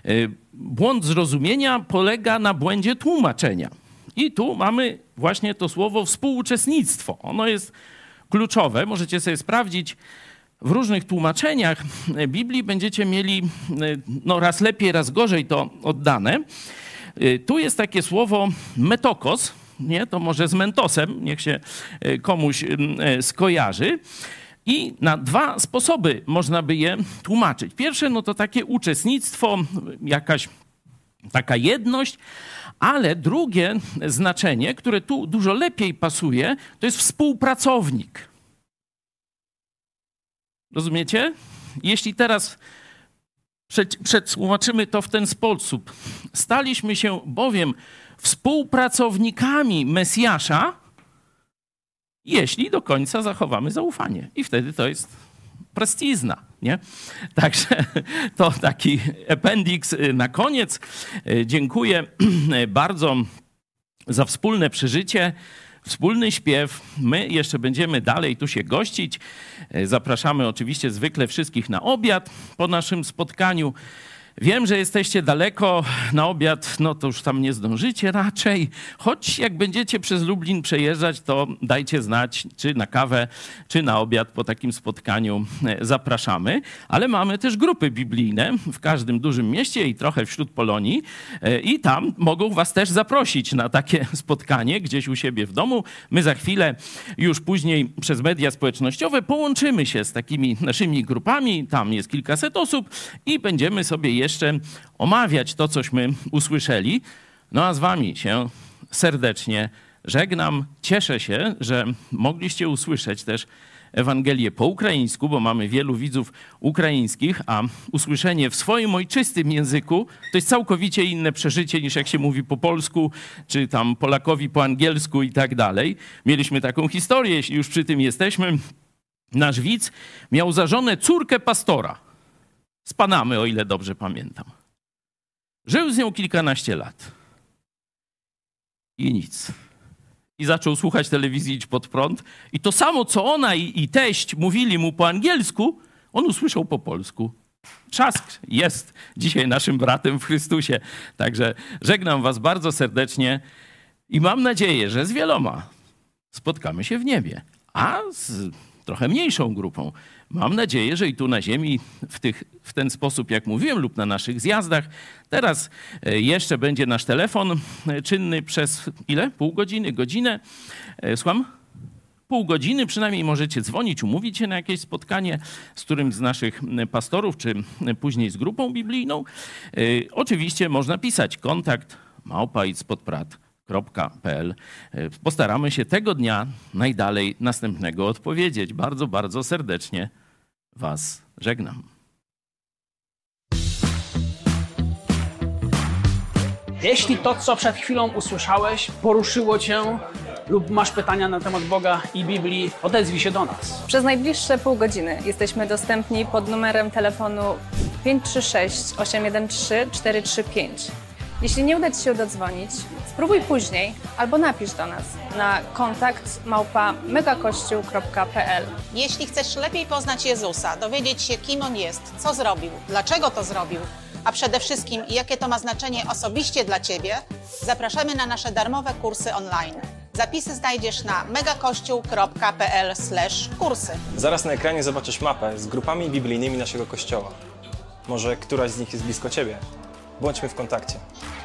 błąd zrozumienia polega na błędzie tłumaczenia. I tu mamy właśnie to słowo współuczestnictwo. Ono jest kluczowe. Możecie sobie sprawdzić w różnych tłumaczeniach Biblii. Będziecie mieli no, raz lepiej, raz gorzej to oddane. Tu jest takie słowo metokos, nie? To może z mentosem, niech się komuś skojarzy. I na dwa sposoby można by je tłumaczyć. Pierwsze, no to takie uczestnictwo, jakaś taka jedność, ale drugie znaczenie, które tu dużo lepiej pasuje, to jest współpracownik. Rozumiecie? Jeśli teraz przetłumaczymy to w ten sposób. Staliśmy się bowiem współpracownikami Mesjasza, jeśli do końca zachowamy zaufanie. I wtedy to jest prestizna, nie? Także to taki appendix na koniec. Dziękuję bardzo za wspólne przeżycie, wspólny śpiew. My jeszcze będziemy dalej tu się gościć. Zapraszamy oczywiście zwykle wszystkich na obiad po naszym spotkaniu. Wiem, że jesteście daleko, na obiad no to już tam nie zdążycie raczej, choć jak będziecie przez Lublin przejeżdżać, to dajcie znać, czy na kawę, czy na obiad po takim spotkaniu zapraszamy. Ale mamy też grupy biblijne w każdym dużym mieście i trochę wśród Polonii i tam mogą was też zaprosić na takie spotkanie gdzieś u siebie w domu. My za chwilę już później przez media społecznościowe połączymy się z takimi naszymi grupami, tam jest kilkaset osób i będziemy sobie jeszcze omawiać to, cośmy usłyszeli. No a z wami się serdecznie żegnam. Cieszę się, że mogliście usłyszeć też Ewangelię po ukraińsku, bo mamy wielu widzów ukraińskich, a usłyszenie w swoim ojczystym języku to jest całkowicie inne przeżycie niż jak się mówi po polsku, czy tam Polakowi po angielsku i tak dalej. Mieliśmy taką historię, jeśli już przy tym jesteśmy. Nasz widz miał za żonę córkę pastora z Panamy, o ile dobrze pamiętam. Żył z nią kilkanaście lat. I nic. I zaczął słuchać telewizji Idź Pod Prąd. I to samo, co ona i teść mówili mu po angielsku, on usłyszał po polsku. Trzask jest dzisiaj naszym bratem w Chrystusie. Także żegnam was bardzo serdecznie i mam nadzieję, że z wieloma spotkamy się w niebie. A z trochę mniejszą grupą mam nadzieję, że i tu na ziemi w ten sposób, jak mówiłem, lub na naszych zjazdach. Teraz jeszcze będzie nasz telefon czynny przez ile? Pół godziny? Godzinę? Słucham? Pół godziny przynajmniej możecie dzwonić, umówić się na jakieś spotkanie z którymś z naszych pastorów, czy później z grupą biblijną. Oczywiście można pisać kontakt @idspodprat.pl. Postaramy się tego dnia najdalej następnego odpowiedzieć. Bardzo, bardzo serdecznie was żegnam. Jeśli to, co przed chwilą usłyszałeś, poruszyło cię lub masz pytania na temat Boga i Biblii, odezwij się do nas. Przez najbliższe pół godziny jesteśmy dostępni pod numerem telefonu 536 813 435. Jeśli nie uda ci się dodzwonić, spróbuj później albo napisz do nas na kontakt@megakościół.pl. Jeśli chcesz lepiej poznać Jezusa, dowiedzieć się, kim On jest, co zrobił, dlaczego to zrobił, a przede wszystkim jakie to ma znaczenie osobiście dla Ciebie, zapraszamy na nasze darmowe kursy online. Zapisy znajdziesz na megakościół.pl/kursy. Zaraz na ekranie zobaczysz mapę z grupami biblijnymi naszego kościoła. Może któraś z nich jest blisko Ciebie. Bądźmy w kontakcie.